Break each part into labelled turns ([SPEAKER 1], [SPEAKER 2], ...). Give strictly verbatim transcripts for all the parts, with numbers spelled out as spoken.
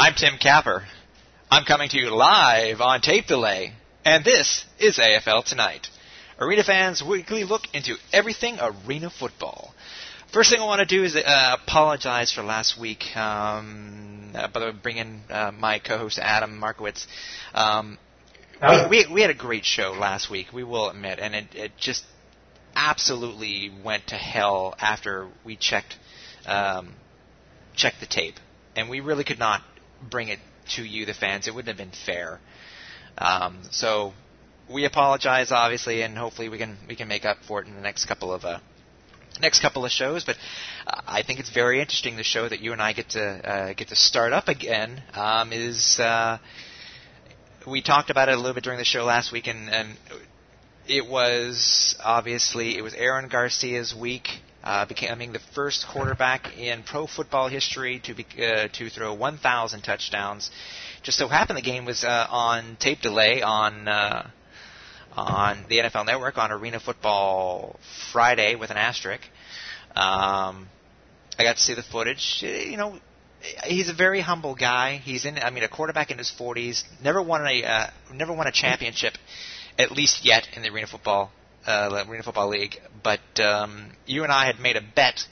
[SPEAKER 1] I'm Tim Capper. I'm coming to you live on tape delay, and this is A F L Tonight, Arena Fans' weekly look into everything arena football. First thing I want to do is uh, apologize for last week. Um, uh, by the way, bring in uh, my co-host Adam Markowitz. Um, we, we, we had a great show last week, we will admit, and it, it just absolutely went to hell after we checked um, checked the tape, and we really could not bring it to you, the fans. It wouldn't have been fair. Um, so we apologize, obviously, and hopefully we can we can make up for it in the next couple of uh, next couple of shows. But uh, I think it's very interesting. The show that you and I get to uh, get to start up again um, is uh, we talked about it a little bit during the show last week, and, and it was obviously it was Aaron Garcia's week. Uh, becoming the first quarterback in pro football history to be, uh, to throw one thousand touchdowns. Just so happened the game was uh, on tape delay on uh, on the N F L Network on Arena Football Friday with an asterisk. Um, I got to see the footage. You know, he's a very humble guy. He's in. I mean, a quarterback in his forties, never won a uh, never won a championship, at least yet in the Arena Football. Uh, Arena Football League, but um, you and I had made a bet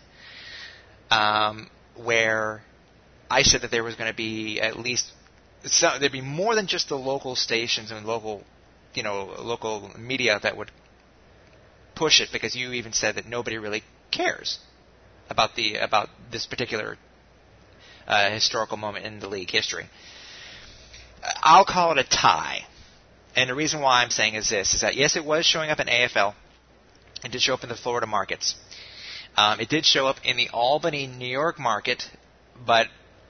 [SPEAKER 1] um, where I said that there was going to be at least so, there'd be more than just the local stations and local, you know, local media that would push it, because you even said that nobody really cares about the about this particular uh, historical moment in the league history. I'll call it a tie. And the reason why I'm saying is this, is that yes, it was showing up in A F L. It did show up in the Florida markets. Um, it did show up in the Albany, New York market, but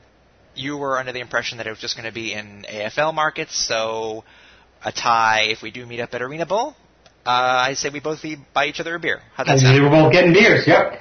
[SPEAKER 1] you were under the impression that it was just going to be in A F L markets, so a tie if we do meet up at Arena Bowl. Uh, I say we both buy each other a beer. How'd that sound?
[SPEAKER 2] We were both getting beers, yep.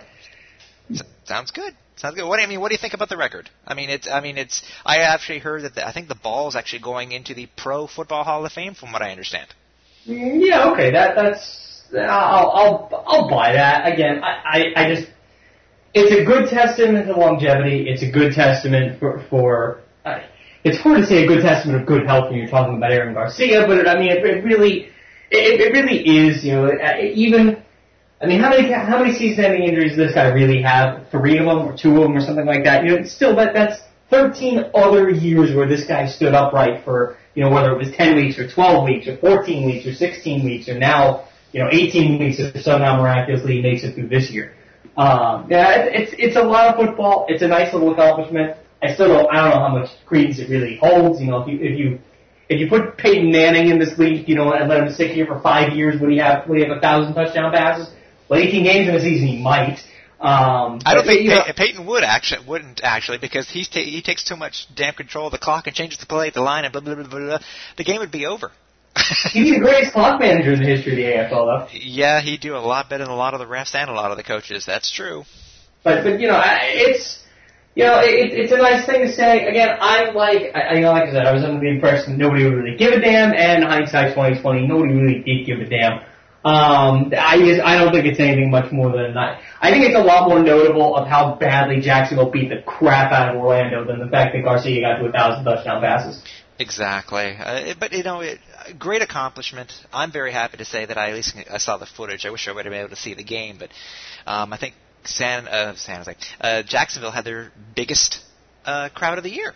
[SPEAKER 1] S- sounds good. Sounds good. What do you I mean? What do you think about the record? I mean, it's. I mean, it's. I actually heard that the, I think the ball is actually going into the Pro Football Hall of Fame, from what I understand.
[SPEAKER 2] Yeah. Okay. That that's. I'll I'll I'll buy that. Again, I, I, I just. It's a good testament to longevity. It's a good testament for for. Uh, it's hard to say a good testament of good health when you're talking about Aaron Garcia, but it, I mean, it, it really, it, it really is. You know, it, even. I mean, how many how many season-ending injuries does this guy really have? Three of them, or two of them, or something like that. You know, still that that's thirteen other years where this guy stood upright for, you know, whether it was ten weeks or twelve weeks or fourteen weeks or sixteen weeks or now, you know, eighteen weeks if somehow miraculously he makes it through this year. Um, yeah, it's it's a lot of football. It's a nice little accomplishment. I still don't I don't know how much credence it really holds. You know, if you if you if you put Peyton Manning in this league, you know, and let him sit here for five years, would he have would he have a thousand touchdown passes? Well, eighteen games in a season, he might. Um,
[SPEAKER 1] I don't think
[SPEAKER 2] you know,
[SPEAKER 1] Pey- Peyton would actually wouldn't actually because he's ta- he takes too much damn control of the clock and changes the play, the line, and blah blah blah blah. blah. The game would be over.
[SPEAKER 2] He's the greatest clock manager in the history of the A F L, though.
[SPEAKER 1] Yeah, he'd do a lot better than a lot of the refs and a lot of the coaches. That's true.
[SPEAKER 2] But but you know, it's you know it, it's a nice thing to say. Again, I like I you know like I said, I was under the impression nobody would really give a damn, and hindsight twenty twenty, nobody really did give a damn. Um, I just, I don't think it's anything much more than that. I think it's a lot more notable of how badly Jacksonville beat the crap out of Orlando than the fact that Garcia got to a thousand touchdown passes.
[SPEAKER 1] Exactly. Uh, but, you know, it, great accomplishment. I'm very happy to say that I at least I saw the footage. I wish I would have been able to see the game, but um, I think San, uh, San Jose, uh, Jacksonville had their biggest uh, crowd of the year.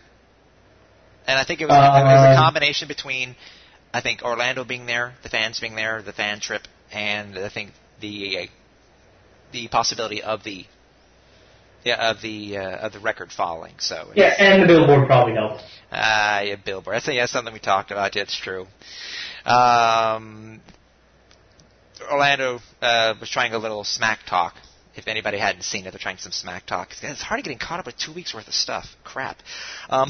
[SPEAKER 1] And I think it was, uh, it was a combination between, I think, Orlando being there, the fans being there, the fan trip, and I think the uh, the possibility of the yeah of the uh, of the record falling. So
[SPEAKER 2] yeah, and the billboard probably helped.
[SPEAKER 1] Ah, uh, yeah, billboard. That's, yeah, something we talked about. Yeah, it's true. Um, Orlando uh, was trying a little smack talk. If anybody hadn't seen it, they're trying some smack talk. It's hard getting caught up with two weeks worth of stuff. Crap. Um,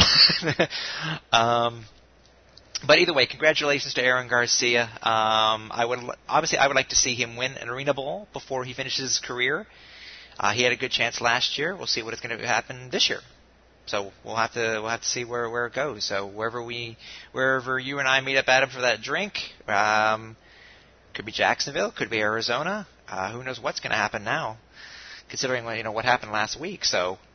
[SPEAKER 1] um, but either way, congratulations to Aaron Garcia. Um, I would obviously I would like to see him win an Arena Bowl before he finishes his career. Uh, he had a good chance last year. We'll see what is going to happen this year. So we'll have to we'll have to see where, where it goes. So wherever we wherever you and I meet up, Adam, for that drink, um, could be Jacksonville, could be Arizona. Uh, who knows what's going to happen now, considering you know what happened last week. So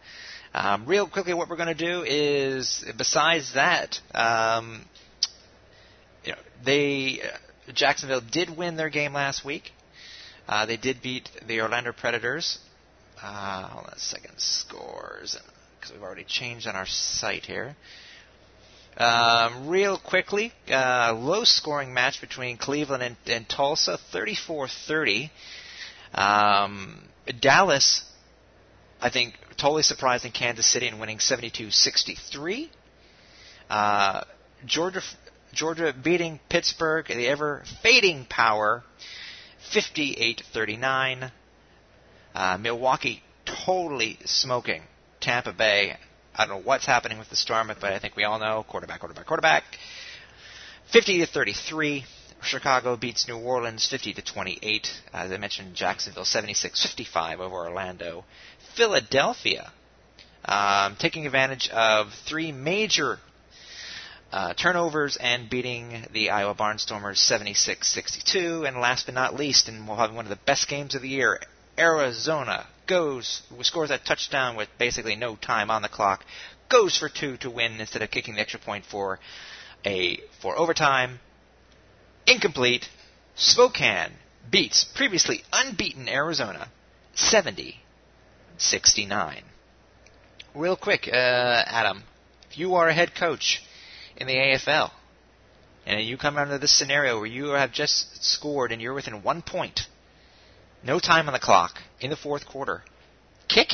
[SPEAKER 1] Um, real quickly, what we're going to do is, besides that, um, you know, they uh, Jacksonville did win their game last week. Uh, they did beat the Orlando Predators. Uh, hold on a second, scores, because we've already changed on our site here. Um, real quickly, uh, low-scoring match between Cleveland and, and Tulsa, thirty-four thirty. Um, Dallas, I think, totally surprising Kansas City and winning seventy-two sixty-three. Uh, Georgia, Georgia beating Pittsburgh, the ever-fading Power, fifty-eight thirty-nine. Uh, Milwaukee totally smoking Tampa Bay. I don't know what's happening with the Storm, but I think we all know. Quarterback, quarterback, quarterback. fifty to thirty-three. Chicago beats New Orleans fifty to twenty-eight. As I mentioned, Jacksonville seventy-six fifty-five over Orlando. Philadelphia um, taking advantage of three major uh, turnovers and beating the Iowa Barnstormers seventy-six sixty-two. And last but not least, and we'll have one of the best games of the year, Arizona goes, scores that touchdown with basically no time on the clock, goes for two to win instead of kicking the extra point for a for overtime. Incomplete. Spokane beats previously unbeaten Arizona seventy sixty-nine. Real quick, uh, Adam, if you are a head coach in the A F L and you come under this scenario where you have just scored and you're within one point, no time on the clock in the fourth quarter, kick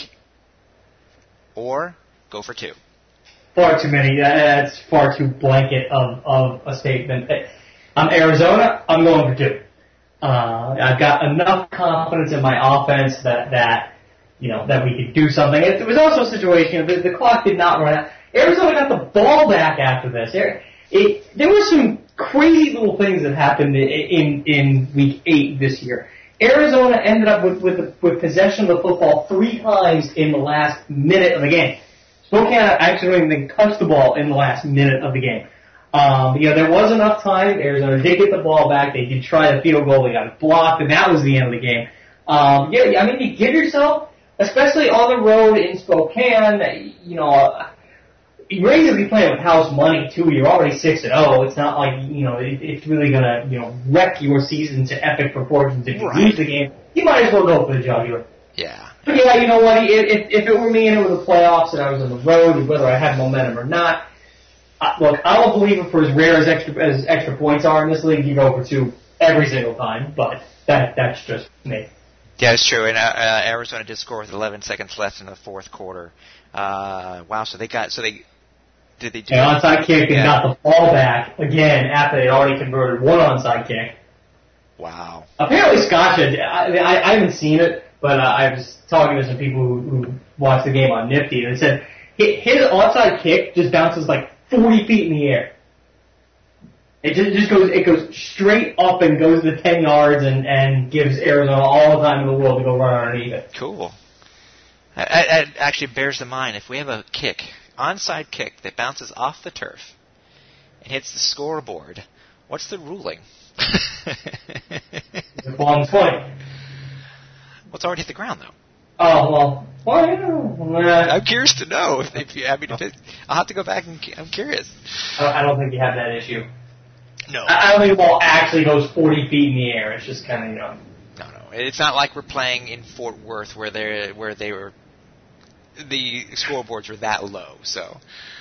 [SPEAKER 1] or go for two?
[SPEAKER 2] Far too many. That's far too blanket of, of a statement. I'm Arizona. I'm going for two. Uh, I've got enough confidence in my offense that, that you know, that we could do something. It, was also a situation, the, the clock did not run out. Arizona got the ball back after this. It, it, there were some crazy little things that happened in, in week eight this year. Arizona ended up with, with, with possession of the football three times in the last minute of the game. Spokane actually didn't even touch the ball in the last minute of the game. Um, you know, there was enough time. Arizona did get the ball back. They did try the field goal. They got it blocked, and that was the end of the game. Um, yeah, I mean, you give yourself, especially on the road in Spokane, you know, you're basically playing with house money, too. You're already six and oh. It's not like, you know, it, it's really going to, you know, wreck your season to epic proportions if you
[SPEAKER 1] right.
[SPEAKER 2] lose the game. You might as well go for the jugular.
[SPEAKER 1] Yeah.
[SPEAKER 2] But yeah, you know what? If, if it were me and it were the playoffs and I was on the road, whether I had momentum or not, uh, look, I'm a believer for as rare as extra as extra points are in this league, you go for two every single time. But that that's just me.
[SPEAKER 1] Yeah, it's true. And uh, uh, Arizona did score with eleven seconds left in the fourth quarter. Uh, wow. So they got so they did they do
[SPEAKER 2] an onside kick and
[SPEAKER 1] yeah.
[SPEAKER 2] got the ball back again after they already converted one onside kick.
[SPEAKER 1] Wow.
[SPEAKER 2] Apparently, Scotch. I, I, I haven't seen it. But uh, I was talking to some people who, who watched the game on Nifty, and they said his onside kick just bounces like forty feet in the air. It just, just goes, it goes straight up and goes to the ten yards, and, and gives Arizona all the time in the world to go run underneath it.
[SPEAKER 1] Cool. It actually bears in mind if we have a kick, onside kick that bounces off the turf and hits the scoreboard, what's the ruling?
[SPEAKER 2] It's a long point.
[SPEAKER 1] Well, it's already hit the ground, though.
[SPEAKER 2] Oh, well, well, yeah.
[SPEAKER 1] I'm curious to know. If, if you, I mean, if it, I'll have to go back and I'm curious.
[SPEAKER 2] I don't think you have that issue.
[SPEAKER 1] No.
[SPEAKER 2] I don't think the ball actually goes forty feet in the air. It's just kind of, you know.
[SPEAKER 1] No, no. It's not like we're playing in Fort Worth where they where they were, the scoreboards were that low, so.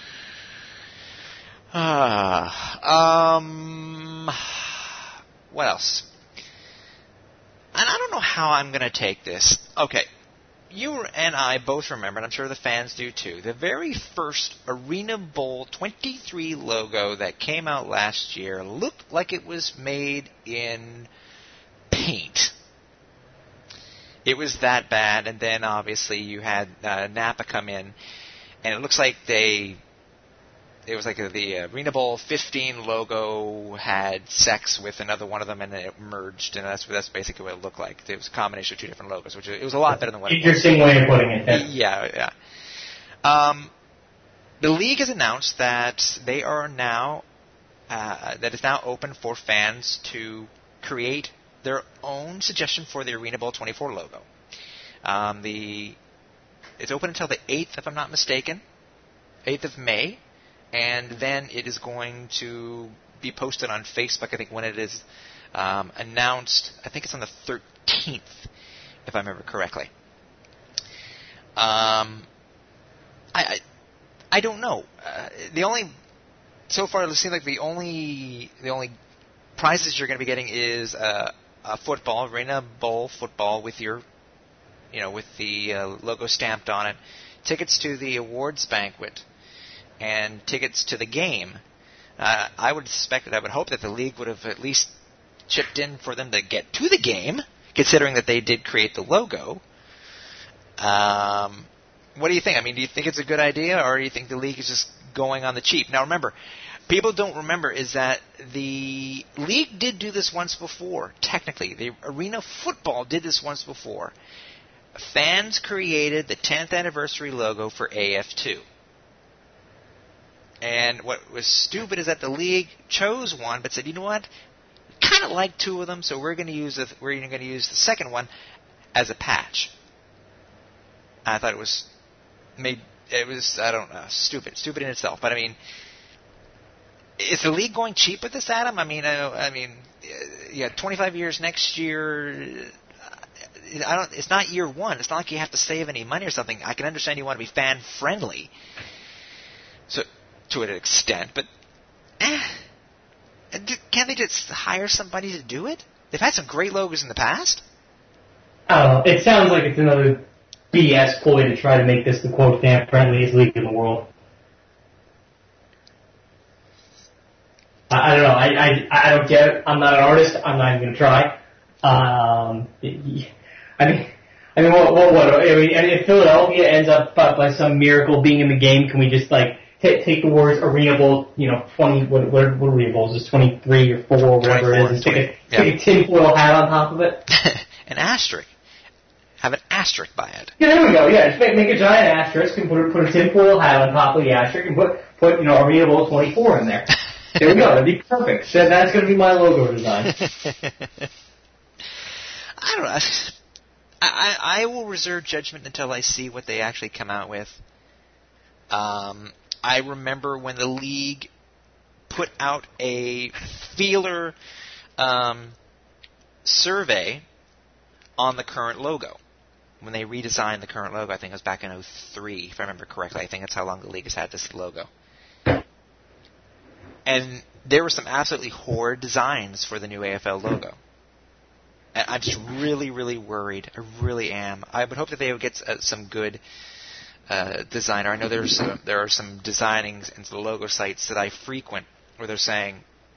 [SPEAKER 1] Uh, um, what else? And I don't know how I'm going to take this. Okay, you and I both remember, and I'm sure the fans do too, the very first Arena Bowl twenty-three logo that came out last year looked like it was made in paint. It was that bad, and then obviously you had uh, Napa come in, and it looks like they... It was like a, the Arena Bowl fifteen logo had sex with another one of them, and then it merged, and that's that's basically what it looked like. It was a combination of two different logos, which it was a lot better than what it was.
[SPEAKER 2] Interesting way of putting it.
[SPEAKER 1] Yeah, yeah. Um, the league has announced that they are now uh, that it's now open for fans to create their own suggestion for the Arena Bowl twenty-four logo. Um, the it's open until the eighth, if I'm not mistaken, eighth of May, and then it is going to be posted on Facebook, I think, when it is um, announced. I think it's on the thirteenth, if I remember correctly. Um, I, I I don't know. Uh, the only so far it seems like the only the only prizes you're going to be getting is uh, a football, Arena Bowl football with your, you know, with the uh, logo stamped on it, tickets to the awards banquet, and tickets to the game. Uh, I would suspect that I would hope that the league would have at least chipped in for them to get to the game, considering that they did create the logo. Um, what do you think? I mean, do you think it's a good idea, or do you think the league is just going on the cheap? Now, remember, people don't remember is that the league did do this once before, technically. The Arena Football did this once before. Fans created the tenth anniversary logo for A F two. And what was stupid is that the league chose one, but said, you know what? Kind of like two of them, so we're going to use the, we're going to use the second one as a patch. I thought it was made. It was I don't know, stupid, stupid in itself. But I mean, is the league going cheap with this, Adam? I mean, I, I mean, yeah, twenty-five years next year. I don't. It's not year one. It's not like you have to save any money or something. I can understand you want to be fan friendly, so to an extent, but eh, can't they just hire somebody to do it? They've had some great logos in the past.
[SPEAKER 2] I don't know. It sounds like it's another B S ploy to try to make this the quote fan friendliest league in the world. I, I don't know. I, I I don't get it. I'm not an artist. I'm not even gonna try. Um, I mean, I mean, what, what, what? I mean, if Philadelphia ends up uh, by some miracle being in the game, can we just like t- take the words Arena Bowl, you know, twenty? What what, what Arena Bowl is this? twenty-three or four, or whatever it is, and stick a, yeah. stick a tinfoil hat on top of it?
[SPEAKER 1] An asterisk. Have an asterisk by it.
[SPEAKER 2] Yeah, there we go. Yeah, just make, make a giant asterisk and put a, put a tinfoil hat on top of the asterisk and put put you know Arena Bowl twenty-four in there. There we go. That'd be perfect. So that's going to be my logo design.
[SPEAKER 1] I don't know. I, I will reserve judgment until I see what they actually come out with. Um, I remember when the league put out a feeler um, survey on the current logo. When they redesigned the current logo, I think it was back in oh three, if I remember correctly. I think that's how long the league has had this logo. And there were some absolutely horrid designs for the new A F L logo. And I'm just really, really worried. I really am. I would hope that they would get uh, some good uh, designer. I know there's uh, there are some designings into the logo sites that I frequent where they're saying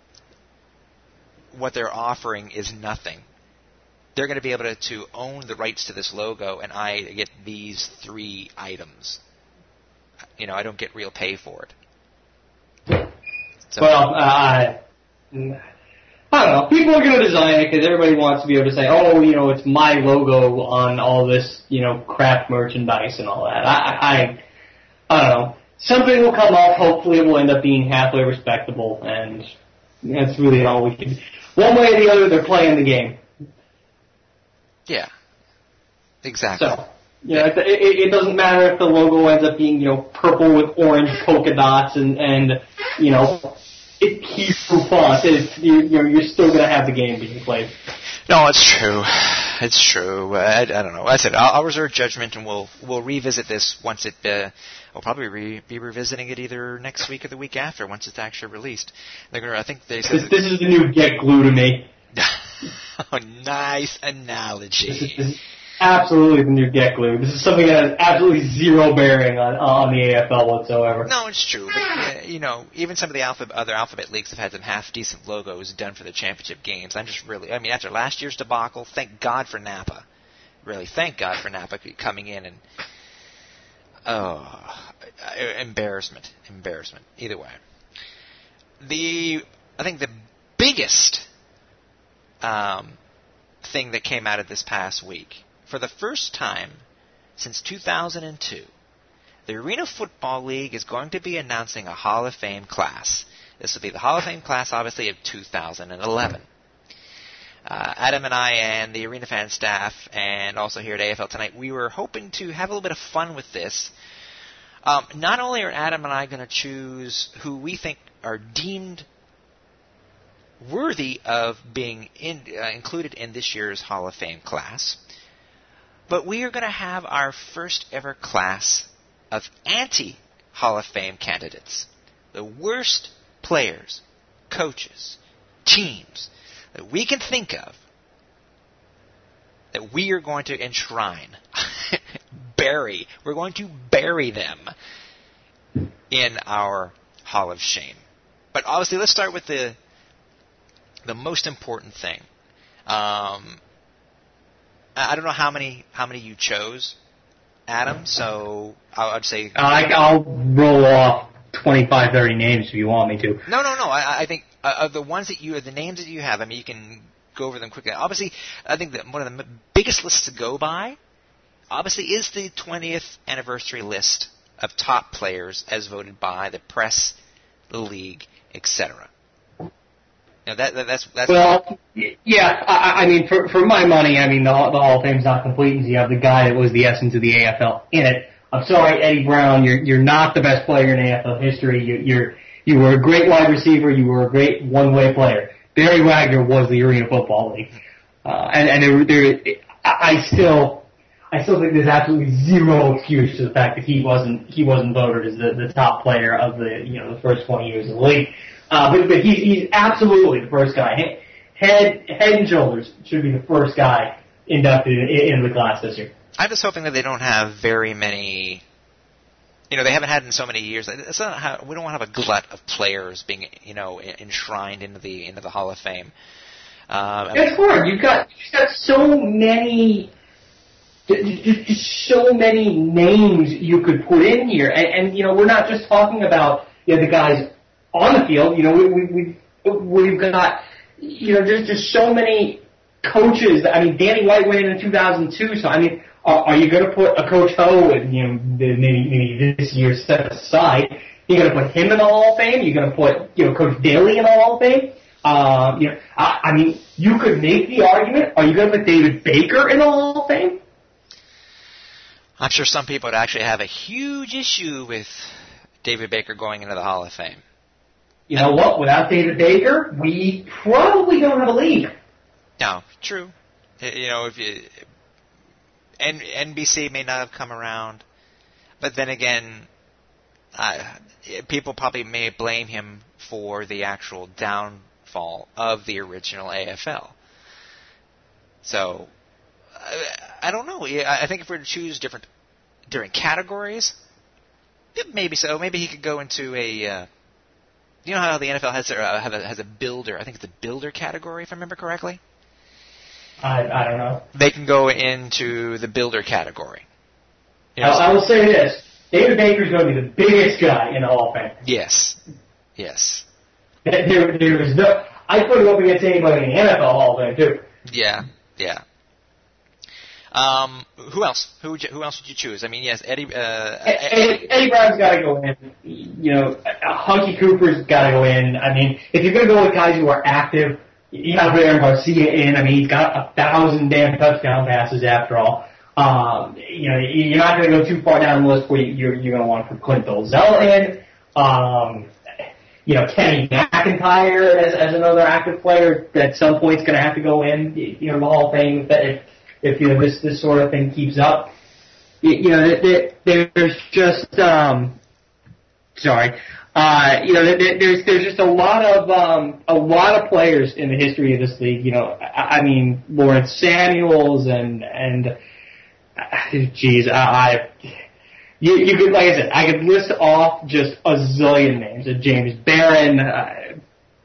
[SPEAKER 1] what they're offering is nothing. They're going to be able to, to own the rights to this logo, and I get these three items. You know, I don't get real pay for it. So,
[SPEAKER 2] well, uh, I don't know. People are going to design it because everybody wants to be able to say, oh, you know, it's my logo on all this, you know, crap merchandise and all that. I, I, I don't know. Something will come off. Hopefully it will end up being halfway respectable, and that's really all we can do. One way or the other, they're playing the game.
[SPEAKER 1] Yeah. Exactly.
[SPEAKER 2] So, you know, it, it, it doesn't matter if the logo ends up being, you know, purple with orange polka dots and, and you know, it Hebrew font. It's, you, you know, you're still going to have the game being played.
[SPEAKER 1] No, it's true. It's true. I, I don't know. I said I'll, I'll reserve judgment, and we'll we'll revisit this once it. Uh, we'll probably re, be revisiting it either next week or the week after once it's actually released. They're gonna. I think they said
[SPEAKER 2] this, this is the new Get Glue to me.
[SPEAKER 1] Oh, nice analogy.
[SPEAKER 2] This is, this is absolutely the new Get Glue. This is something that has absolutely zero bearing on on the A F L whatsoever.
[SPEAKER 1] No, it's true. But, uh, you know, even some of the alpha, other alphabet leagues have had some half-decent logos done for the championship games. I'm just really, I mean, after last year's debacle, thank God for Napa. Really, thank God for Napa coming in and, oh, embarrassment, embarrassment. Either way. The, I think the biggest um, thing that came out of this past week, for the first time since two thousand two, the Arena Football League is going to be announcing a Hall of Fame class. This will be the Hall of Fame class, obviously, of two thousand eleven. uh, Adam and I and the Arena Fan staff, and also here at A F L Tonight, we were hoping to have a little bit of fun with this. Um, not only are Adam and I going to choose who we think are deemed worthy of being in, uh, included in this year's Hall of Fame class, but we are going to have our first ever class of anti-Hall of Fame candidates. The worst players, coaches, teams that we can think of that we are going to enshrine, bury. We're going to bury them in our Hall of Shame. But obviously, let's start with the the most important thing. Um, I don't know how many how many you chose, Adam. So I'd say
[SPEAKER 2] I, I'll roll off twenty-five, thirty names if you want me to.
[SPEAKER 1] No, no, no. I, I think uh, of the ones that you, the names that you have. I mean, you can go over them quickly. Obviously, I think that one of the biggest lists to go by, obviously, is the twentieth anniversary list of top players as voted by the press, the league, et cetera. Now that, that that's that's
[SPEAKER 2] well, yeah. I, I mean, for for my money, I mean the the Hall of Fame's not complete until you have the guy that was the essence of the A F L in it. I'm sorry, Eddie Brown, you're you're not the best player in A F L history. You, you're you were a great wide receiver. You were a great one-way player. Barry Wagner was the Arena Football League, uh, and and there, there, I still I still think there's absolutely zero excuse to the fact that he wasn't he wasn't voted as the, the top player of the you know the first twenty years of the league. Uh, but, but he's, he's absolutely the first guy. Head, head and shoulders should be the first guy inducted in, in the class this year.
[SPEAKER 1] I'm just hoping that they don't have very many, you know, they haven't had in so many years. It's not how, we don't want to have a glut of players being, you know, enshrined into the into the Hall of Fame. Um,
[SPEAKER 2] it's hard. You've got you've got so many, just, just so many names you could put in here, and, and you know, we're not just talking about you know the guys on the field. You know, we, we, we, we've got, you know, there's just so many coaches. I mean, Danny White went in in two thousand two, so I mean, are, are you going to put a Coach Ho, and, you know, maybe, maybe this year set aside, you're going to put him in the Hall of Fame? You're going to put, you know, Coach Daly in the Hall of Fame? Uh, you know, I, I mean, you could make the argument, are you going to put David Baker in the Hall of Fame?
[SPEAKER 1] I'm sure some people would actually have a huge issue with David Baker going into the Hall of Fame.
[SPEAKER 2] You know what? Without David Baker, we probably don't have a league.
[SPEAKER 1] No, true. You know, if you, N, N B C may not have come around, but then again, uh, people probably may blame him for the actual downfall of the original A F L. So, I, I don't know. I think if we were to choose different different categories, maybe so. Maybe he could go into a. Uh, You know how the N F L has a, have a, has a builder, I think it's the builder category, if I remember correctly?
[SPEAKER 2] I I don't know.
[SPEAKER 1] They can go into the builder category. You know,
[SPEAKER 2] I, I will say this. David Baker's going to be the biggest guy in the Hall of Fame.
[SPEAKER 1] Yes. Yes.
[SPEAKER 2] There, there is no... I put him up against anybody in the N F L Hall of Fame, too.
[SPEAKER 1] Yeah, yeah. Um, who else? Who would you, who else would you choose? I mean, yes, Eddie. Uh,
[SPEAKER 2] Eddie, Eddie Brown's got to go in. You know, Hunky Cooper's got to go in. I mean, if you're going to go with guys who are active, you got to put Aaron Garcia in. I mean, he's got a thousand damn touchdown passes after all. Um, you know, you're not going to go too far down the list where you're you're going to want to put Clint Dolzell in. Um, you know, Kenny McIntyre as as another active player that at some point is going to have to go in. You know, the Hall of Fame. If, If you know this this sort of thing keeps up, you, you know there, there's just um, sorry, uh, you know there, there's there's just a lot of um, a lot of players in the history of this league. You know, I, I mean Lawrence Samuels and and geez, I, I you you could like I said I could list off just a zillion names. Uh, James Barron. Uh,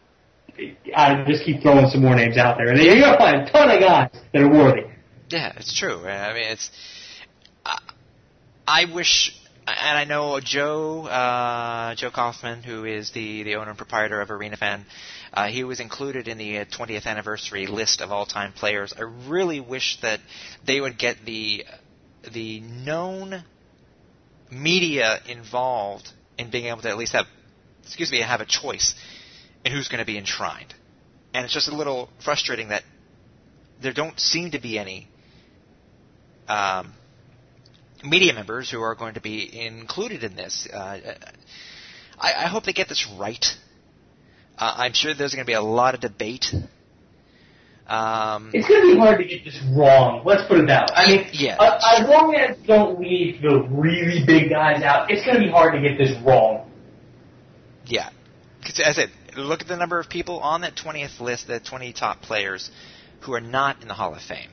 [SPEAKER 2] I just keep throwing some more names out there, and you're gonna find a ton of guys that are worthy.
[SPEAKER 1] Yeah, it's true. I mean, it's. Uh, I wish, and I know Joe uh, Joe Kaufman, who is the, the owner and proprietor of Arena Fan, uh, he was included in the twentieth anniversary list of all-time players. I really wish that they would get the the known media involved in being able to at least have, excuse me, have a choice in who's going to be enshrined. And it's just a little frustrating that there don't seem to be any um, media members who are going to be included in this. Uh, I, I hope they get this right. Uh, I'm sure there's going to be a lot of debate. Um,
[SPEAKER 2] it's going to be hard to get this wrong. Let's put it that way. I mean,
[SPEAKER 1] yeah,
[SPEAKER 2] uh, as long as don't leave the really big guys out, it's going to be hard to get this wrong.
[SPEAKER 1] Yeah. Because as I said, look at the number of people on that twentieth list, the twenty top players who are not in the Hall of Fame.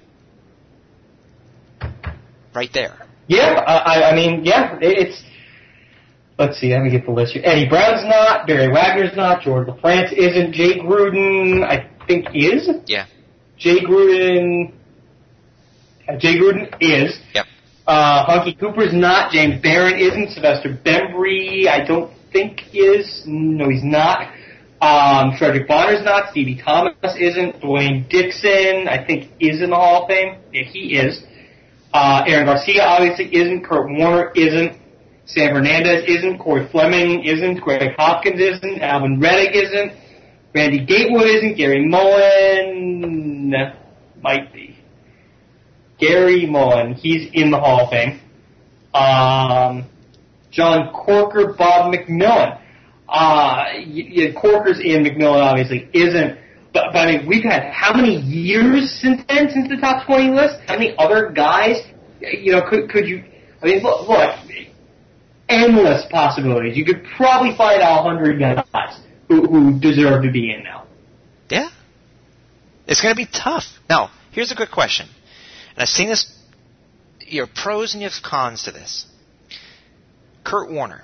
[SPEAKER 1] Right there.
[SPEAKER 2] Yeah, I, I mean, yeah, it's... Let's see, let me get the list here. Eddie Brown's not, Barry Wagner's not, George LaFrance isn't, Jay Gruden, I think, is?
[SPEAKER 1] Yeah.
[SPEAKER 2] Jay Gruden... Uh, Jay Gruden is.
[SPEAKER 1] Yep.
[SPEAKER 2] Uh, Hunky Cooper's not, James Barron isn't, Sylvester Bembry, I don't think is. No, he's not. Um, Frederick Bonner's not, Stevie Thomas isn't, Dwayne Dixon, I think, is in the Hall of Fame. Yeah, he is. Uh, Aaron Garcia obviously isn't, Kurt Warner isn't, Sam Hernandez isn't, Corey Fleming isn't, Greg Hopkins isn't, Alvin Reddick isn't, Randy Gatewood isn't, Gary Mullen might be. Gary Mullen, he's in the Hall of Fame. Um, John Corker, Bob McMillan. Uh, yeah, Corker's in, McMillan obviously isn't. But, but I mean, we've had how many years since then, since the top twenty list? How many other guys, you know, could could you, I mean, look, look endless possibilities. You could probably find a hundred guys who, who deserve to be in now.
[SPEAKER 1] Yeah. It's going to be tough. Now, here's a good question. And I've seen this, you have pros and you have cons to this. Kurt Warner.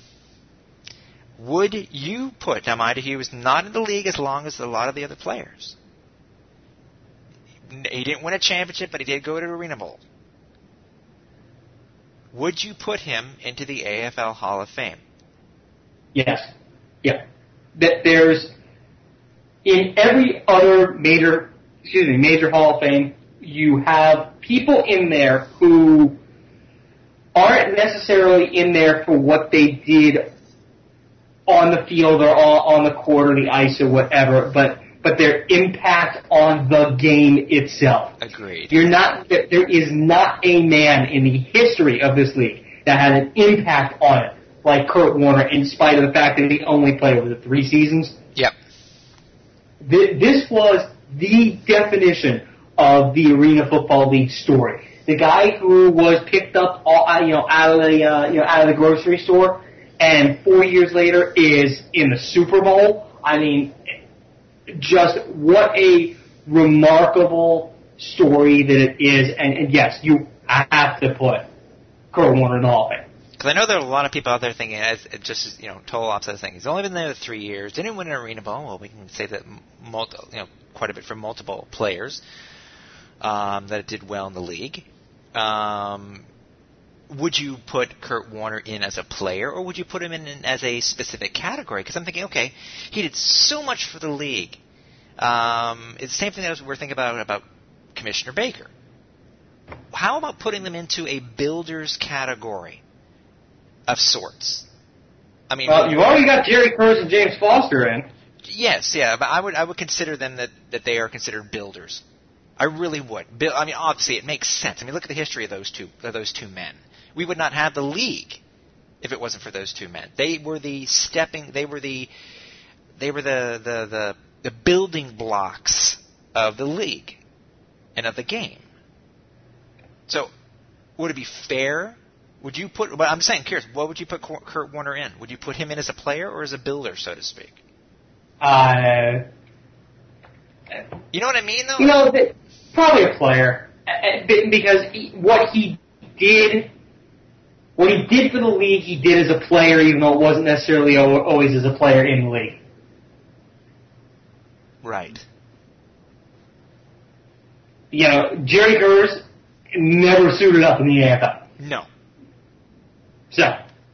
[SPEAKER 1] Would you put, now mind you, he was not in the league as long as a lot of the other players. He didn't win a championship, but he did go to Arena Bowl. Would you put him into the A F L Hall of Fame?
[SPEAKER 2] Yes. Yeah. That there's, in every other major, excuse me, major Hall of Fame, you have people in there who aren't necessarily in there for what they did on the field or on the court or the ice or whatever, but but their impact on the game itself.
[SPEAKER 1] Agreed.
[SPEAKER 2] You're not. There is not a man in the history of this league that had an impact on it like Kurt Warner, in spite of the fact that he only played was it three seasons.
[SPEAKER 1] Yep.
[SPEAKER 2] This was the definition of the Arena Football League story. The guy who was picked up, all, you know, out of the uh, you know out of the grocery store, and four years later is in the Super Bowl. I mean, just what a remarkable story that it is. And, and yes, you have to put Kurt Warner in the Hall of Fame.
[SPEAKER 1] Because I know there are a lot of people out there thinking, as just you know, total opposite thing. He's only been there three years. Didn't win an Arena Bowl. Well, we can say that multi, you know, quite a bit for multiple players um, that it did well in the league. Um, would you put Kurt Warner in as a player, or would you put him in, in as a specific category? Because I'm thinking, okay, he did so much for the league. Um, it's the same thing that we're thinking about about Commissioner Baker. How about putting them into a builder's category of sorts? I mean,
[SPEAKER 2] well, you've already got Jerry Kurz and James Foster in.
[SPEAKER 1] Yes, yeah, but I would I would consider them that, that they are considered builders. I really would. I mean, obviously, it makes sense. I mean, look at the history of those two of those two men. We would not have the league if it wasn't for those two men. They were the stepping. They were the. They were the the the, the building blocks of the league and of the game. So, would it be fair? Would you put? But I'm saying, curious. What would you put Kurt Warner in? Would you put him in as a player or as a builder, so to speak?
[SPEAKER 2] Uh.
[SPEAKER 1] You know what I mean, though?
[SPEAKER 2] You know, probably a player, because he, what he did, what he did for the league, he did as a player, even though it wasn't necessarily always as a player in the league.
[SPEAKER 1] Right.
[SPEAKER 2] You know, Jerry Kurz never suited up in the A F L.
[SPEAKER 1] No.
[SPEAKER 2] So,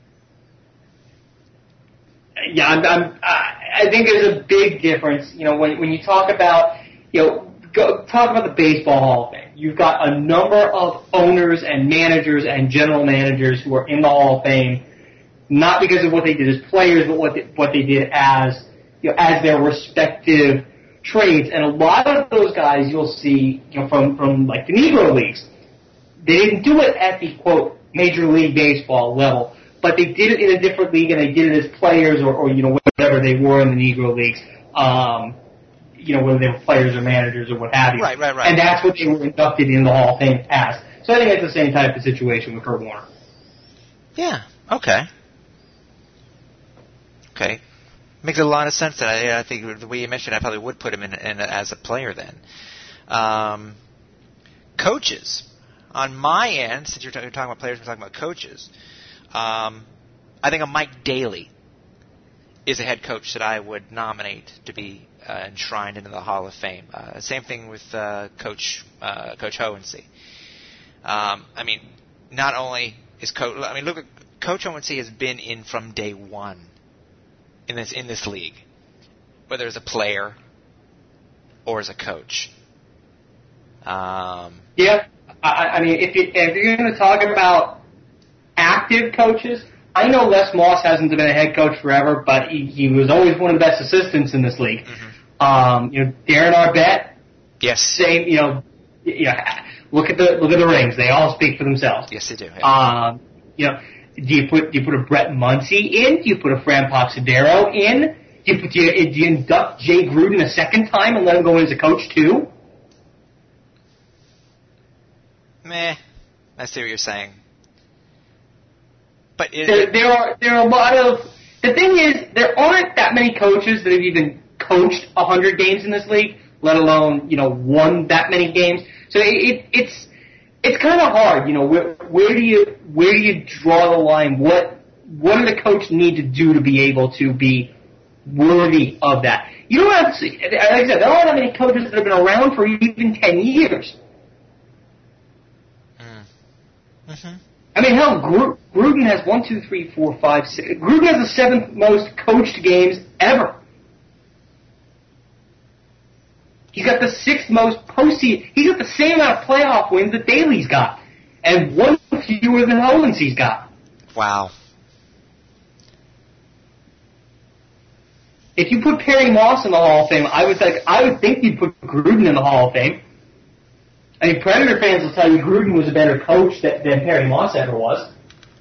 [SPEAKER 2] yeah, I'm, I'm, I think there's a big difference. You know, when when you talk about, you know, go, talk about the Baseball Hall of Fame. You've got a number of owners and managers and general managers who are in the Hall of Fame, not because of what they did as players, but what they, what they did as, you know, as their respective trades, and a lot of those guys you'll see, you know, from, from like the Negro Leagues, they didn't do it at the, quote, Major League Baseball level, but they did it in a different league, and they did it as players or, or you know, whatever they were in the Negro Leagues, um, you know, whether they were players or managers or what have you.
[SPEAKER 1] Right, right, right.
[SPEAKER 2] And that's what they were inducted in the Hall of Fame as. So I think it's the same type of situation with Kurt Warner.
[SPEAKER 1] Yeah, okay. Okay. Makes a lot of sense. That I, I think the way you mentioned, I probably would put him in, in as a player then. Um, coaches. On my end, since you're, t- you're talking about players, we're talking about coaches. Um, I think a Mike Daly is a head coach that I would nominate to be uh, enshrined into the Hall of Fame. Uh, same thing with uh, Coach uh, Coach Hohensee. Um, I mean, not only is Coach. I mean, look at Coach Hohensee has been in from day one in this in this league, whether as a player or as a coach. Um,
[SPEAKER 2] yeah, I, I mean, if, you, if you're going to talk about active coaches, I know Les Moss hasn't been a head coach forever, but he, he was always one of the best assistants in this league. Mm-hmm. Um, you know, Darren Arbette.
[SPEAKER 1] Yes.
[SPEAKER 2] Same. You know, yeah. Look at the look at the rings. They all speak for themselves.
[SPEAKER 1] Yes, they do. Yeah.
[SPEAKER 2] Um, you know, do you put do you put a Brett Muncy in? Do you put a Fran Poxadero in? Do you, put, do you, do you induct Jay Gruden a second time and let him go in as a coach too?
[SPEAKER 1] Meh. I see what you're saying. But it,
[SPEAKER 2] there, there are there are a lot of the thing is there aren't that many coaches that have even coached a hundred games in this league, let alone you know won that many games. So it, it it's it's kind of hard, you know. Where where do you where do you draw the line? What what does the coach need to do to be able to be worthy of that? You don't have to see, like I said, there aren't that many coaches that have been around for even ten years.
[SPEAKER 1] Mm. Mm-hmm.
[SPEAKER 2] I mean, hell, Gru- Gruden has one, two, three, four, five, six. Gruden has the seventh most coached games ever. He's got the sixth most postseason. He's got the same amount of playoff wins that Daly's got, and one fewer than Hohensee's got.
[SPEAKER 1] Wow.
[SPEAKER 2] If you put Perry Moss in the Hall of Fame, I would think I would think you'd put Gruden in the Hall of Fame. I mean, Predator fans will tell you Gruden was a better coach than, than Perry Moss ever was.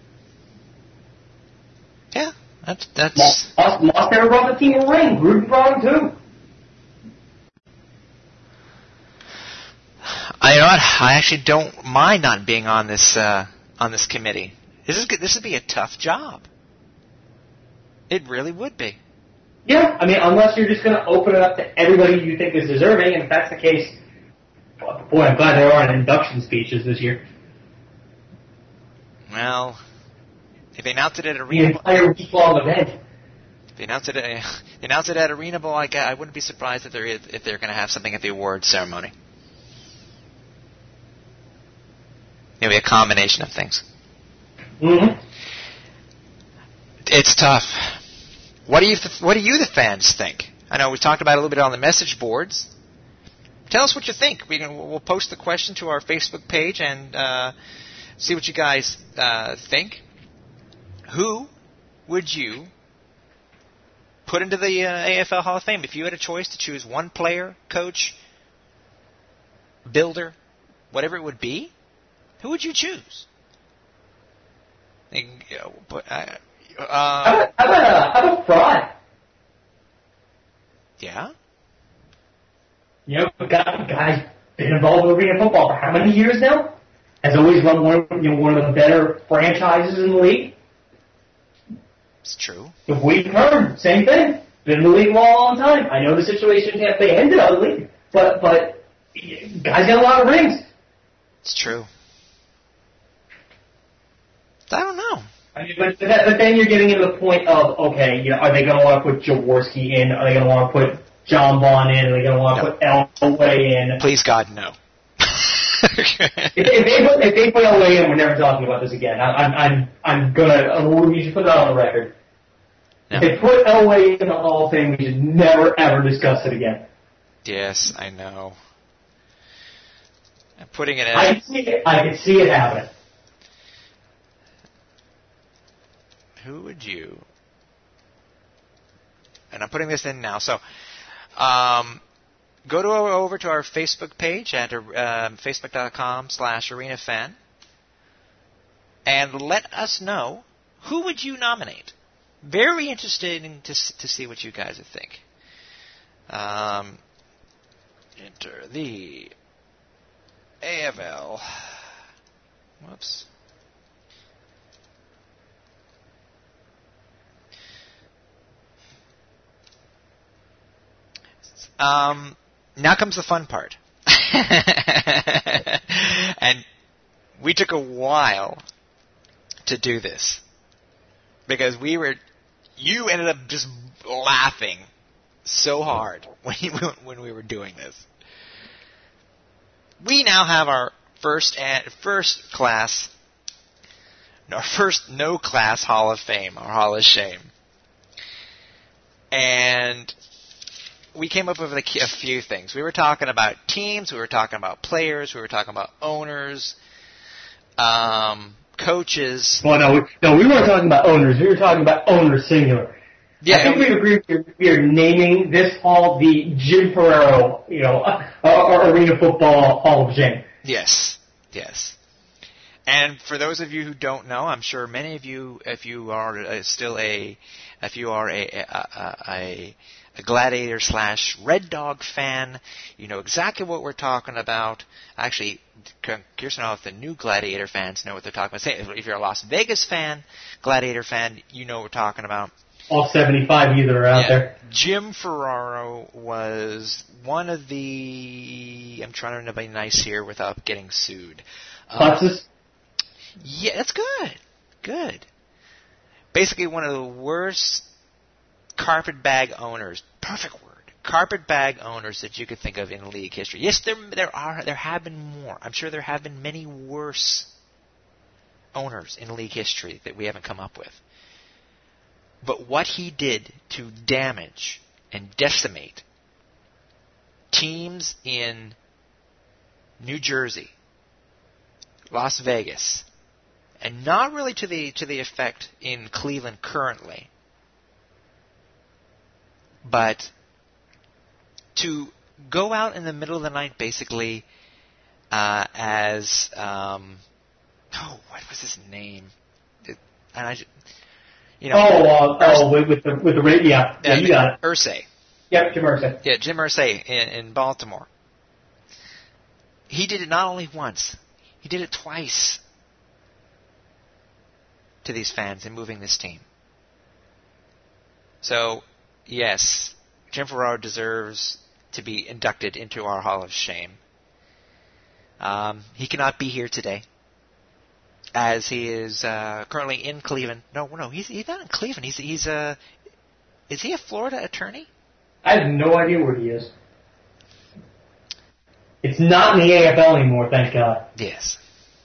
[SPEAKER 1] Yeah, that's that's.
[SPEAKER 2] Moss, Moss never brought the team a ring. Gruden brought him too.
[SPEAKER 1] I you know what? I actually don't mind not being on this uh, on this committee. This is this would be a tough job. It really would be.
[SPEAKER 2] Yeah, I mean, unless you're just going to open it up to everybody you think is deserving, and if that's the case, boy, I'm glad there aren't induction speeches this year.
[SPEAKER 1] Well, if they announced it at
[SPEAKER 2] The
[SPEAKER 1] Arena,
[SPEAKER 2] entire week-long event.
[SPEAKER 1] if they announced it, at, they announced it at Arena Bowl, I, I wouldn't be surprised if they're if they're going to have something at the awards ceremony. Maybe a combination of things.
[SPEAKER 2] Mm-hmm.
[SPEAKER 1] It's tough. What do you th- What do you, the fans, think? I know we talked about it a little bit on the message boards. Tell us what you think. We can, we'll post the question to our Facebook page and uh, see what you guys uh, think. Who would you put into the uh, A F L Hall of Fame if you had a choice to choose one player, coach, builder, whatever it would be? Who would you choose? And, you know, but, uh, uh,
[SPEAKER 2] How about, how about, uh, how about Fry?
[SPEAKER 1] yeah.
[SPEAKER 2] You know, guy, guy's been involved with arena football for how many years now? Has always run one, you know, one of the better franchises in the league.
[SPEAKER 1] It's true.
[SPEAKER 2] If we heard, same thing. Been in the league a long, long time. I know the situation can't be ended ugly, but but guy's got a lot of rings.
[SPEAKER 1] It's true. I don't know.
[SPEAKER 2] I mean, but, that, but then you're getting into the point of, okay, you know, are they going to want to put Jaworski in? Are they going to want to put John Vaughn in? Are they going to want to
[SPEAKER 1] No.
[SPEAKER 2] put Elway in?
[SPEAKER 1] Please, God, no.
[SPEAKER 2] if, if they put if they put Elway in, we're never talking about this again. I, I'm I'm I'm gonna we should put that on the record.
[SPEAKER 1] No.
[SPEAKER 2] If they put Elway in the Hall of Fame, we should never ever discuss it again.
[SPEAKER 1] Yes, I know. I'm putting it in.
[SPEAKER 2] I can see it. I can see it happening.
[SPEAKER 1] Who would you? And I'm putting this in now. So, um, go to over to our Facebook page at um, facebook.com slash arenafan and let us know, who would you nominate? Very interested in to, to see what you guys would think. Um, enter the A F L. Whoops. Um, now comes the fun part. And we took a while to do this because we were, you ended up just laughing so hard when you, when we were doing this. We now have our first and first class, our first no class Hall of Fame, our Hall of Shame, and we came up with a, a few things. We were talking about teams, we were talking about players, we were talking about owners, um, coaches.
[SPEAKER 2] Well, no, we, no, we weren't talking about owners. We were talking about owners singular.
[SPEAKER 1] Yeah,
[SPEAKER 2] I think we agree we are naming this hall the Jim Ferraro, you know, uh, uh, Arena Football Hall of Shame.
[SPEAKER 1] Yes, yes. And for those of you who don't know, I'm sure many of you, if you are uh, still a, if you are a a, a, a Gladiator slash Red Dog fan, you know exactly what we're talking about. Actually, curious to know if the new Gladiator fans know what they're talking about. Say, if you're a Las Vegas fan, Gladiator fan, you know what we're talking about.
[SPEAKER 2] All seventy-five either are out
[SPEAKER 1] yeah.
[SPEAKER 2] there.
[SPEAKER 1] Jim Ferraro was one of the, I'm trying to be nice here without getting sued.
[SPEAKER 2] Plexus?
[SPEAKER 1] Um, yeah, that's good. Good. Basically one of the worst carpetbag owners, perfect word, carpetbag owners that you could think of in league history. Yes, there there are, there have been more. I'm sure there have been many worse owners in league history that we haven't come up with. But what he did to damage and decimate teams in New Jersey, Las Vegas, and not really to the to the effect in Cleveland currently, but to go out in the middle of the night basically uh, as um, oh, what was his name? It, and I. You know,
[SPEAKER 2] oh, uh, oh, with, with the with the radio, yeah, yeah, you got it.
[SPEAKER 1] Irsay.
[SPEAKER 2] Yep, Jim Irsay.
[SPEAKER 1] Yeah, Jim Irsay in, in Baltimore. He did it not only once, he did it twice to these fans in moving this team. So, yes, Jim Ferraro deserves to be inducted into our Hall of Shame. Um, he cannot be here today, as he is uh, currently in Cleveland. No, no, he's he's not in Cleveland. He's he's uh, is he a Florida attorney?
[SPEAKER 2] I have no idea where he is. It's not in the A F L anymore, thank God.
[SPEAKER 1] Yes.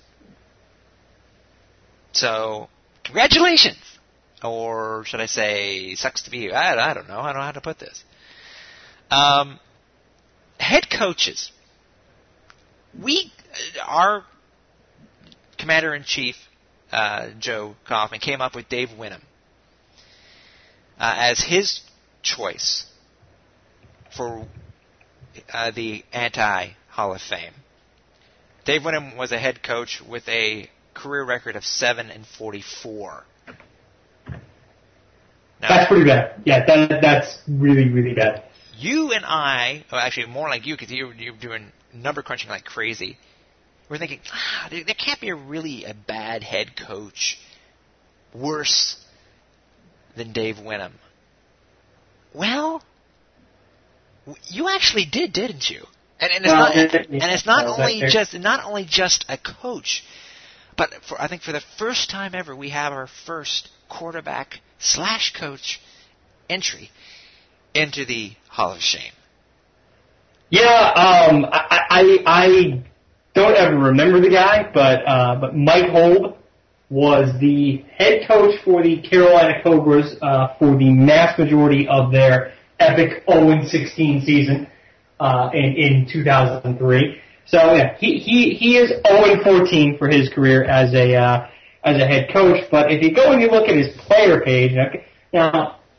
[SPEAKER 1] So, congratulations, or should I say, sucks to be you. I, I don't know. I don't know how to put this. Um, head coaches. We our Commander-in-Chief, uh, Joe Kaufman, came up with Dave Winham uh, as his choice for uh, the anti-Hall of Fame. Dave Winham was a head coach with a career record of seven and forty-four. Now,
[SPEAKER 2] that's pretty bad. Yeah, that, that's really, really bad.
[SPEAKER 1] You and I, well, actually more like you, because you, you're doing number crunching like crazy. We're thinking, ah, there, there can't be a really a bad head coach worse than Dave Winham. Well, you actually did, didn't you? And, and it's
[SPEAKER 2] well,
[SPEAKER 1] not,
[SPEAKER 2] it,
[SPEAKER 1] and,
[SPEAKER 2] yeah,
[SPEAKER 1] and it's not
[SPEAKER 2] well,
[SPEAKER 1] only
[SPEAKER 2] that,
[SPEAKER 1] just not only just a coach, but for I think for the first time ever, we have our first quarterback slash coach entry into the Hall of Shame.
[SPEAKER 2] Yeah, um, I, I, I don't ever remember the guy, but uh, but Mike Holb was the head coach for the Carolina Cobras uh, for the mass majority of their epic oh and sixteen season uh, in, in two thousand three. So yeah, he he he is oh and fourteen for his career as a uh, as a head coach. But if you go and you look at his player page, now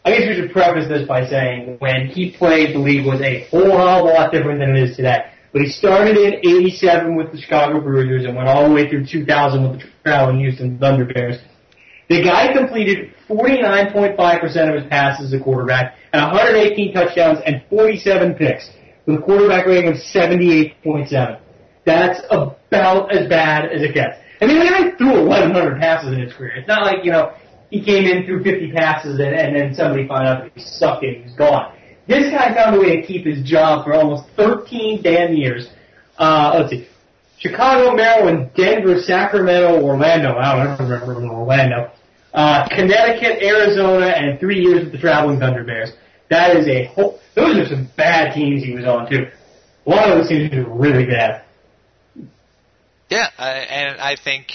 [SPEAKER 2] I guess we should preface this by saying when he played, the league was a whole hell of a lot different than it is today. But he started in eighty-seven with the Chicago Bruisers and went all the way through two thousand with the traveling Houston Thunder Bears. The guy completed forty-nine point five percent of his passes as a quarterback and one hundred eighteen touchdowns and forty-seven picks with a quarterback rating of seventy-eight point seven. That's about as bad as it gets. I mean, the guy threw eleven hundred passes in his career. It's not like, you know, he came in, threw fifty passes, and, and then somebody found out that he sucked and he was gone. This guy found a way to keep his job for almost thirteen damn years. Uh, let's see. Chicago, Maryland, Denver, Sacramento, Orlando. I don't remember Orlando. Uh, Connecticut, Arizona, and three years with the traveling Thunder Bears. That is a whole... Those are some bad teams he was on, too. A lot of those teams were really bad.
[SPEAKER 1] Yeah, uh, and I think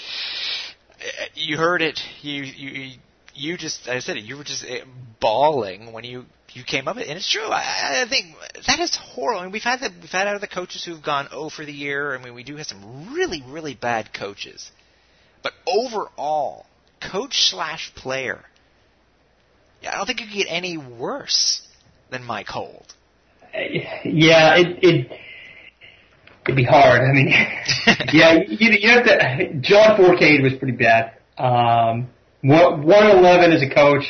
[SPEAKER 1] you heard it. You you you just I said it. You were just bawling when you, you came up with it, and it's true. I, I think that is horrible. I mean, we've had the, we've had other coaches who've gone oh for the year. I mean, we do have some really really bad coaches, but overall, coach slash player, yeah, I don't think you could get any worse than Mike Holt.
[SPEAKER 2] Yeah, it. it It'd be hard. I mean, yeah, you, you have to. John Fourcade was pretty bad. Um, one eleven as a coach.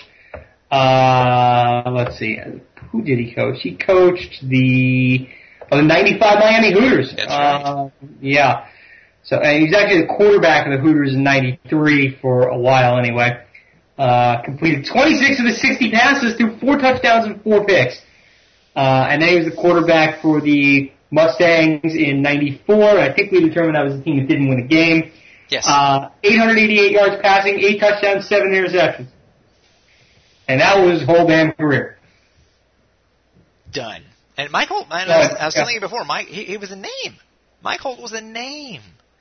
[SPEAKER 2] Uh, let's see, who did he coach? He coached the oh, the ninety-five Miami Hooters.
[SPEAKER 1] That's right.
[SPEAKER 2] Uh, yeah. So, and he's actually the quarterback of the Hooters in ninety-three for a while, anyway. Uh, completed twenty-six of the sixty passes, threw four touchdowns and four picks. Uh, and then he was the quarterback for the Mustangs in ninety-four. I think we determined that was the team that didn't win a game.
[SPEAKER 1] Yes.
[SPEAKER 2] Uh, eight hundred eighty-eight yards passing, eight touchdowns, seven interceptions. And that was his whole damn career.
[SPEAKER 1] Done. And Mike Holt, I, I was, I was telling you before, Mike, he, he was a name. Mike Holt was a name.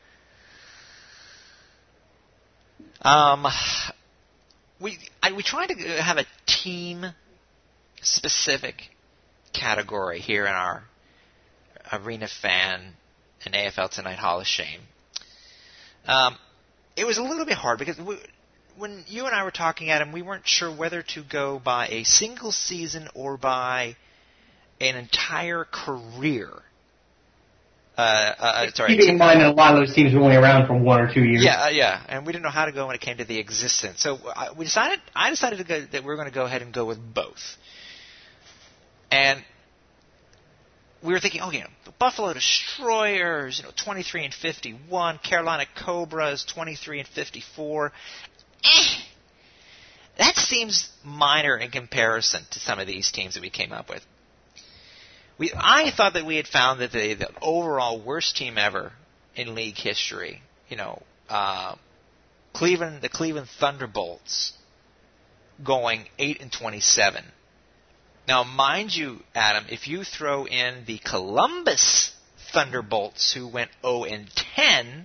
[SPEAKER 1] Um, we I, we tried to have a team-specific category here in our Arena Fan and A F L Tonight Hall of Shame. Um, it was a little bit hard because we, when you and I were talking, Adam, we weren't sure whether to go by a single season or by an entire career. Uh, uh, sorry.
[SPEAKER 2] Keeping in mind that a lot of those teams were only around for one or two years.
[SPEAKER 1] Yeah, uh, yeah, and we didn't know how to go when it came to the existence. So uh, we decided, I decided to go, that we were going to go ahead and go with both. And we were thinking, oh, you know, the Buffalo Destroyers, you know, twenty-three and fifty-one, Carolina Cobras, twenty-three and fifty-four. Eh, that seems minor in comparison to some of these teams that we came up with. We, I thought that we had found that the, the overall worst team ever in league history, you know, uh, Cleveland, the Cleveland Thunderbolts, going eight and twenty-seven. Now, mind you, Adam, if you throw in the Columbus Thunderbolts, who went oh and ten,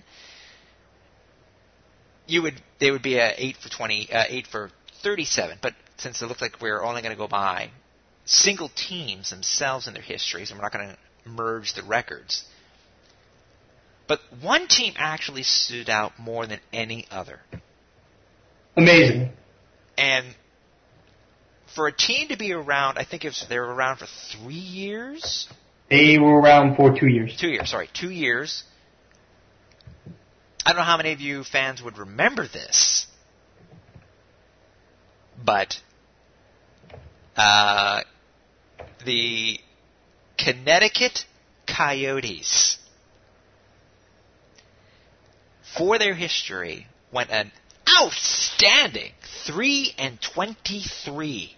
[SPEAKER 1] you would they would be a eight for twenty, uh, eight for thirty-seven. But since it looked like we we're only going to go by single teams themselves and their histories, and we're not going to merge the records. But one team actually stood out more than any other.
[SPEAKER 2] Amazing.
[SPEAKER 1] And for a team to be around, I think if they were around for three years.
[SPEAKER 2] They were around for two years.
[SPEAKER 1] Two years, sorry, two years. I don't know how many of you fans would remember this, but uh, the Connecticut Coyotes, for their history, went an outstanding three and twenty-three.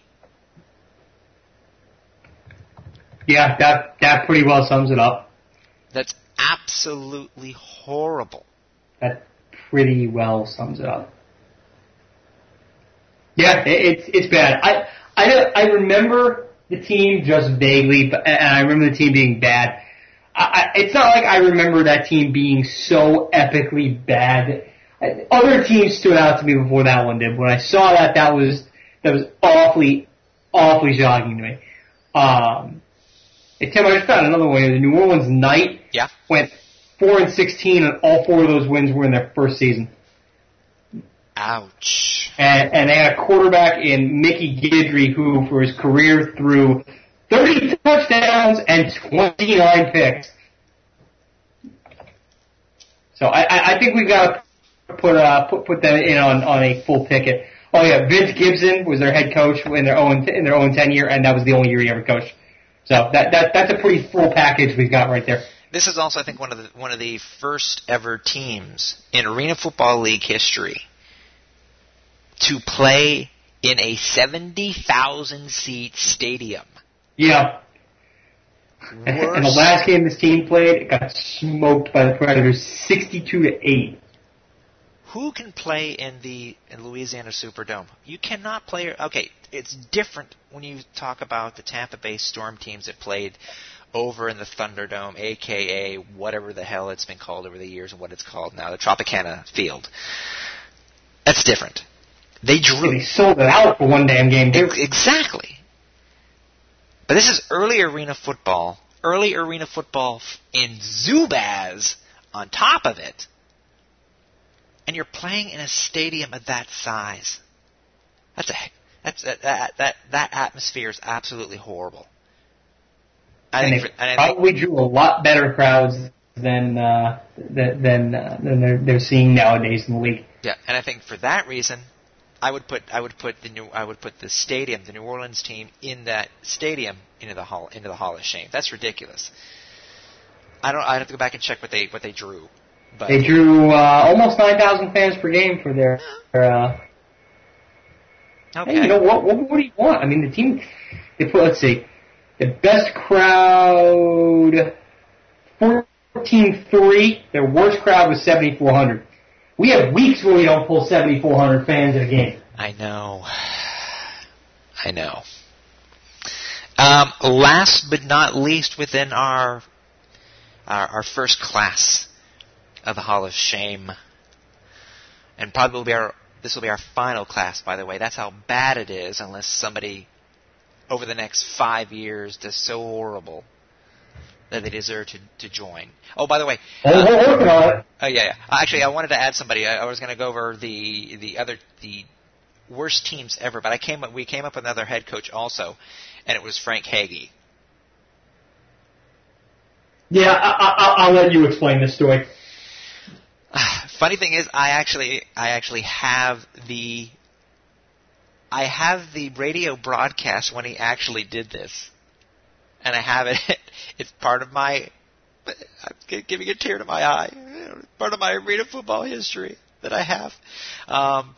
[SPEAKER 2] Yeah, that that pretty well sums it up.
[SPEAKER 1] That's absolutely horrible.
[SPEAKER 2] That pretty well sums it up. Yeah, it, it's it's bad. I I I remember the team just vaguely, but, and I remember the team being bad. I, I, it's not like I remember that team being so epically bad. Other teams stood out to me before that one did. When I saw that, that was that was awfully, awfully shocking to me. Um, hey, Tim, I just found another one. The New Orleans Knight
[SPEAKER 1] yeah.
[SPEAKER 2] went four and sixteen, and all four of those wins were in their first season.
[SPEAKER 1] Ouch.
[SPEAKER 2] And, and they had a quarterback in Mickey Guidry who, for his career, threw thirty touchdowns and twenty-nine picks. So I, I, I think we've got to put, uh, put, put them in on, on a full ticket. Oh yeah, Vince Gibson was their head coach in their own in their own ten year, and that was the only year he ever coached. So that that that's a pretty full package we've got right there.
[SPEAKER 1] This is also, I think, one of the one of the first ever teams in Arena Football League history to play in a seventy thousand seat stadium.
[SPEAKER 2] Yeah. And, and the last game this team played, it got smoked by the Predators, sixty-two to eight.
[SPEAKER 1] Who can play in the in Louisiana Superdome? You cannot play. Okay, it's different when you talk about the Tampa Bay Storm teams that played over in the Thunderdome, a k a whatever the hell it's been called over the years and what it's called now, the Tropicana Field. That's different. They drew.
[SPEAKER 2] They sold it out for one damn game, too.
[SPEAKER 1] Exactly. But this is early arena football. Early arena football in Zubaz on top of it. And you're playing in a stadium of that size. That's a that's that that that, that atmosphere is absolutely horrible. I
[SPEAKER 2] and
[SPEAKER 1] think
[SPEAKER 2] they
[SPEAKER 1] for, and
[SPEAKER 2] probably
[SPEAKER 1] I think,
[SPEAKER 2] drew a lot better crowds than uh, than uh, than they're they're seeing nowadays in the league.
[SPEAKER 1] Yeah, and I think for that reason, I would put I would put the new I would put the stadium, the New Orleans team, in that stadium into the hall into the Hall of Shame. That's ridiculous. I don't. I'd have to go back and check what they what they drew. But
[SPEAKER 2] they drew uh, almost nine thousand fans per game for their. their uh,
[SPEAKER 1] okay.
[SPEAKER 2] Hey, you know what, what? What do you want? I mean, the team. They put. Let's see. The best crowd. fourteen three. Their worst crowd was seventy-four hundred. We have weeks where we don't pull seventy-four hundred fans in a game.
[SPEAKER 1] I know. I know. Um, last but not least, within our, our our first class of the Hall of Shame, and probably will be our this will be our final class. By the way, that's how bad it is. Unless somebody over the next five years does so horrible that they deserve to, to join. Oh, by the way,
[SPEAKER 2] uh, we're working on it.
[SPEAKER 1] Oh yeah, yeah. Actually, I wanted to add somebody. I, I was going to go over the the other the worst teams ever, but I came up we came up with another head coach also, and it was Frank Hagee.
[SPEAKER 2] Yeah, I, I, I'll let you explain this story.
[SPEAKER 1] Funny thing is, I actually I actually have the I have the radio broadcast when he actually did this, and I have it. It's part of my. I'm giving a tear to my eye. Part of my arena football history that I have. Um,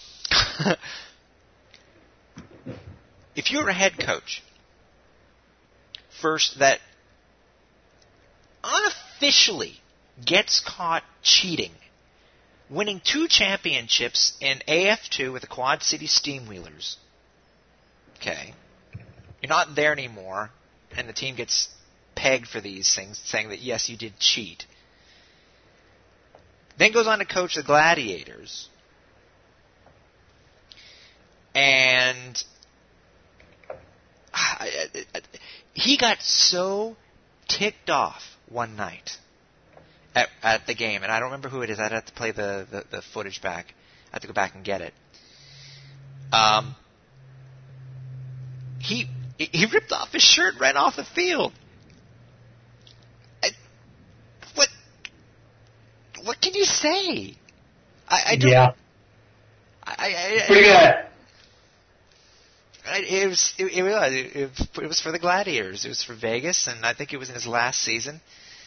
[SPEAKER 1] if you're a head coach, first that unofficially gets caught cheating, winning two championships in A F two with the Quad City Steamwheelers. Okay. You're not there anymore, and the team gets pegged for these things, saying that, yes, you did cheat. Then goes on to coach the Gladiators. And he got so ticked off one night at, at the game, and I don't remember who it is. I'd have to play the, the, the footage back. I have to go back and get it. Um, he he ripped off his shirt, ran off the field. I, what what can you say? I, I don't.
[SPEAKER 2] Yeah.
[SPEAKER 1] I, I, I,
[SPEAKER 2] Pretty good.
[SPEAKER 1] I, it was it, it was it, it was for the Gladiators. It was for Vegas, and I think it was in his last season.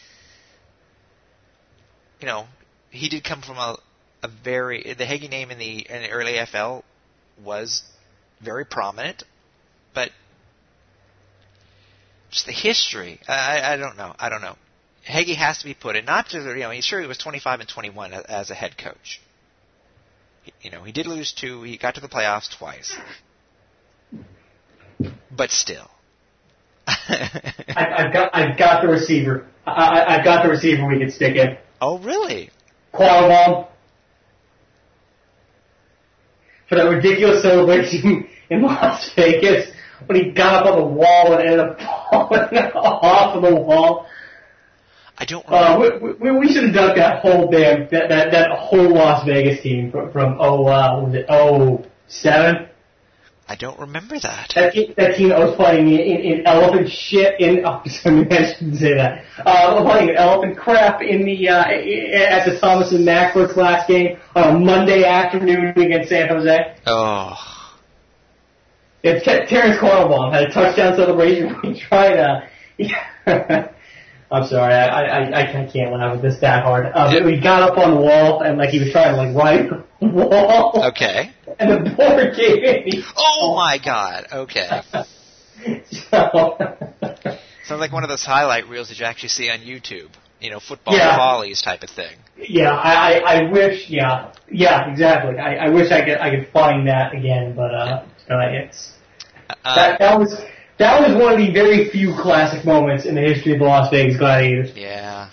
[SPEAKER 1] You know, he did come from a, a very the Hagee name in the in the early A F L was very prominent, but just the history. I, I don't know. I don't know. Hagee has to be put in. Not to you know. He's sure he was twenty-five and twenty-one as a head coach. You know, he did lose two. He got to the playoffs twice, but still.
[SPEAKER 2] I, I've got I've got the receiver. I, I've got the receiver we can stick in.
[SPEAKER 1] Oh, really?
[SPEAKER 2] Qualabong. For that ridiculous celebration in Las Vegas when he got up on the wall and ended up falling off of the wall.
[SPEAKER 1] I don't remember.
[SPEAKER 2] Uh, we, we, we should have done that whole damn that that, that whole Las Vegas team from from oh uh, what was it oh seven.
[SPEAKER 1] I don't remember that.
[SPEAKER 2] That team, that team I was playing in, in, in elephant shit in. Oh, sorry, I shouldn't say that. Uh, I was playing elephant crap in the uh, at the Thomas and Mackworth last game on a Monday afternoon against San Jose.
[SPEAKER 1] Oh.
[SPEAKER 2] It's Terrence Cornwall had a touchdown celebration when he tried to. Yeah. I'm sorry, I, I I can't laugh at this that hard. Uh, but he got up on the wall and like he was trying to like ride the wall.
[SPEAKER 1] Okay.
[SPEAKER 2] And the board gave in. He
[SPEAKER 1] oh my God. Okay.
[SPEAKER 2] so,
[SPEAKER 1] Sounds like one of those highlight reels that you actually see on YouTube. You know, football
[SPEAKER 2] yeah.
[SPEAKER 1] volleys type of thing.
[SPEAKER 2] Yeah, I, I, I wish. Yeah, yeah, exactly. I, I wish I could I could find that again, but uh, uh it's
[SPEAKER 1] uh,
[SPEAKER 2] that that was. That was one of the very few classic moments in the history of the Las Vegas Gladiators.
[SPEAKER 1] Yeah.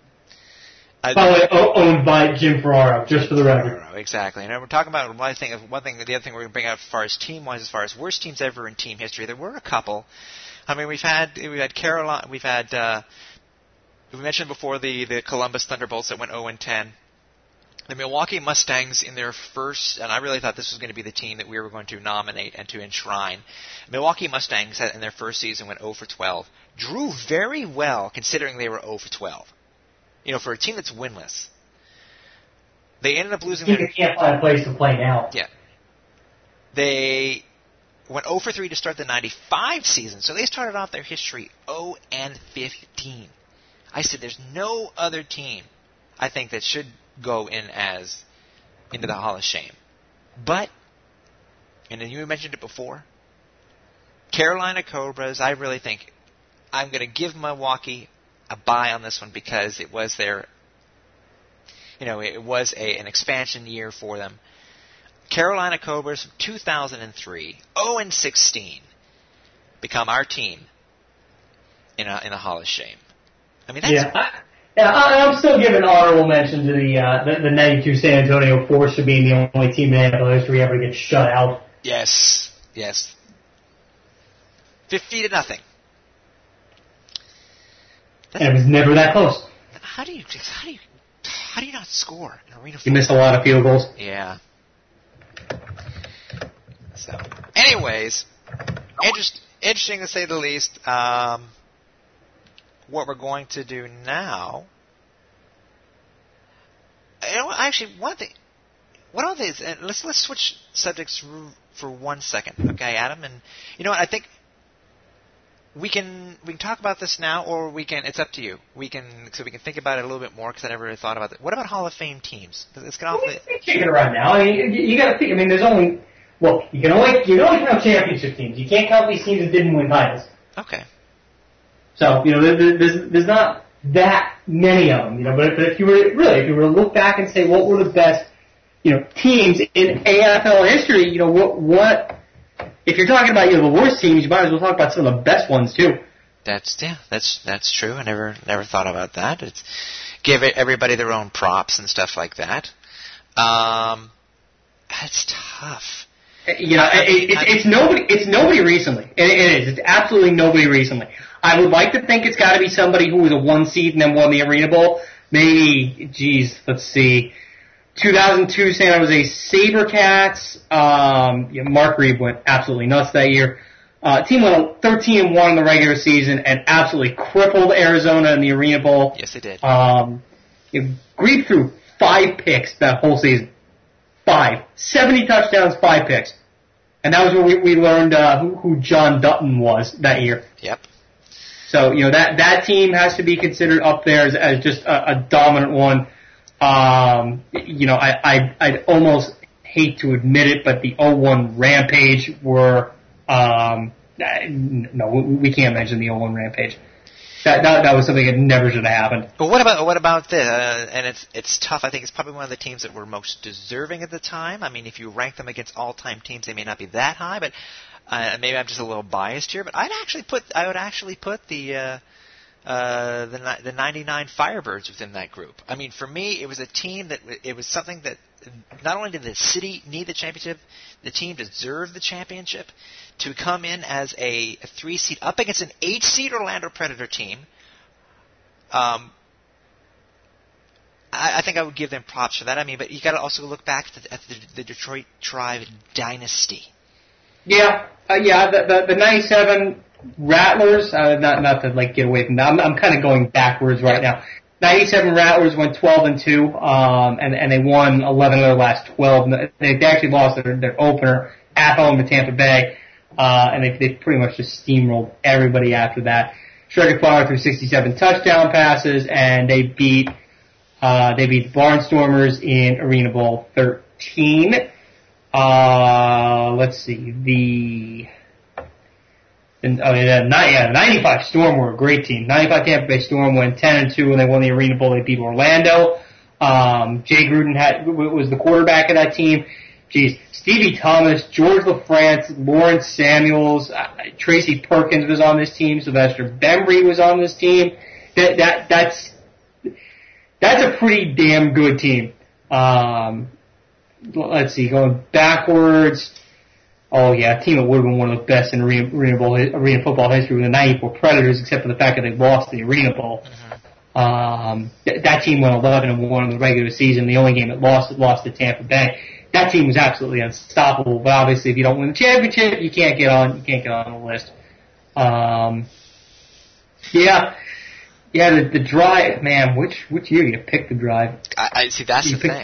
[SPEAKER 1] I,
[SPEAKER 2] By the way, owned by Jim Ferraro, just for the record.
[SPEAKER 1] Exactly. And we're talking about one thing. One thing. The other thing we're going to bring out as far as team-wise, as far as worst teams ever in team history, there were a couple. I mean, we've had we've had Carolina. We've had uh, we mentioned before the the Columbus Thunderbolts that went oh and ten. The Milwaukee Mustangs in their first, and I really thought this was going to be the team that we were going to nominate and to enshrine. Milwaukee Mustangs in their first season went oh for twelve. Drew very well considering they were oh for twelve. You know, for a team that's winless. They ended up losing
[SPEAKER 2] You
[SPEAKER 1] their...
[SPEAKER 2] can't find a place to play now.
[SPEAKER 1] Yeah. They went oh for three to start the ninety-five season, so they started off their history oh and fifteen. I said there's no other team, I think, that should go in as into the Hall of Shame. But, and you mentioned it before, Carolina Cobras, I really think I'm going to give Milwaukee a bye on this one because it was their, you know, it was a, an expansion year for them. Carolina Cobras from two thousand three, oh and sixteen, become our team in a, in a Hall of Shame. I mean, that's...
[SPEAKER 2] Yeah. I- Yeah, I, I'm still giving honorable mention to the uh, the, the ninety-two San Antonio Force for being the only team in N F L history ever to get shut out.
[SPEAKER 1] Yes, yes. Fifty to nothing. That's,
[SPEAKER 2] And it was never that close.
[SPEAKER 1] how do you how do you how do you not score in arena football?
[SPEAKER 2] You missed a lot of field goals.
[SPEAKER 1] Yeah. So, anyways, interest, interesting to say the least. Um, what we're going to do now, you know, actually, one thing, one of these, and let's let's switch subjects for one second, okay, Adam? And you know what? I think we can we can talk about this now, or we can. It's up to you. We can so we can think about it a little bit more because I never really thought about it. What about Hall of Fame teams? It's gonna
[SPEAKER 2] Well, we kick it around now. I mean, you, you got to think. I mean, there's only well, you can only you can only count championship teams. You can't count these teams that didn't win titles.
[SPEAKER 1] Okay.
[SPEAKER 2] So, you know, there, there's, there's not that many of them, you know, but, but if you were, really, if you were to look back and say what were the best, you know, teams in A F L history, you know, what, what, if you're talking about, you know, the worst teams, you might as well talk about some of the best ones, too.
[SPEAKER 1] That's, yeah, that's, that's true. I never, never thought about that. It's, give everybody their own props and stuff like that. Um, that's tough.
[SPEAKER 2] You know, it, it, it's, it's nobody, it's nobody recently. It, it is. It's absolutely nobody recently. I would like to think it's got to be somebody who was a one seed and then won the Arena Bowl. Maybe, geez, let's see, two thousand two San Jose SaberCats. Um, yeah, Mark Reed went absolutely nuts that year. Uh, team went thirteen and one in the regular season and absolutely crippled Arizona in the Arena Bowl.
[SPEAKER 1] Yes, it did.
[SPEAKER 2] Um, you know, Reed threw five picks that whole season. Five. seventy touchdowns, five picks. And that was where we, we learned uh, who, who John Dutton was that year.
[SPEAKER 1] Yep.
[SPEAKER 2] So, you know, that, that team has to be considered up there as, as just a, a dominant one. Um, you know, I, I, I'd almost hate to admit it, but the oh one Rampage were, um, no, we can't mention the oh one Rampage. That, that that was something that never should have happened.
[SPEAKER 1] But what about what about this? Uh, and it's it's tough. I think it's probably one of the teams that were most deserving at the time. I mean, if you rank them against all-time teams, they may not be that high, but uh, maybe I'm just a little biased here. But I'd actually put I would actually put the uh, uh, the the ninety-nine Firebirds within that group. I mean, for me, it was a team that it was something that not only did the city need the championship, the team deserved the championship. To come in as a, a three seed up against an eight seed Orlando Predator team, um, I, I think I would give them props for that. I mean, but you got to also look back at the, at the, the Detroit Tribe dynasty.
[SPEAKER 2] Yeah, uh, yeah, the the, the ninety-seven Rattlers. Uh, not not to like get away from that. I'm, I'm kind of going backwards right now. ninety-seven Rattlers went twelve and two, um, and and they won eleven of their last twelve. They, they actually lost their, their opener at home to Tampa Bay, uh, and they they pretty much just steamrolled everybody after that. Shredded Flower threw sixty-seven touchdown passes, and they beat uh, they beat Barnstormers in Arena Bowl thirteen. Uh, let's see the. And, oh yeah, yeah, ninety-five Storm were a great team. ninety-five Tampa Bay Storm went ten and two when they won the Arena Bowl. They beat Orlando. Um, Jay Gruden had was the quarterback of that team. Geez, Stevie Thomas, George LaFrance, Lawrence Samuels, uh, Tracy Perkins was on this team. Sylvester Bembry was on this team. That that that's that's a pretty damn good team. Um, let's see, going backwards. Oh yeah, a team that would have been one of the best in arena, arena, bowl, arena football history were the ninety-four Predators, except for the fact that they lost the Arena Bowl. Mm-hmm. Um, th- that team went eleven and one in the regular season. The only game that lost, it lost to Tampa Bay. That team was absolutely unstoppable. But obviously, if you don't win the championship, you can't get on. You can't get on the list. Um, yeah, yeah. The, the drive, man. Which which year you pick the drive?
[SPEAKER 1] I, I see. That's
[SPEAKER 2] you
[SPEAKER 1] the
[SPEAKER 2] pick,
[SPEAKER 1] thing.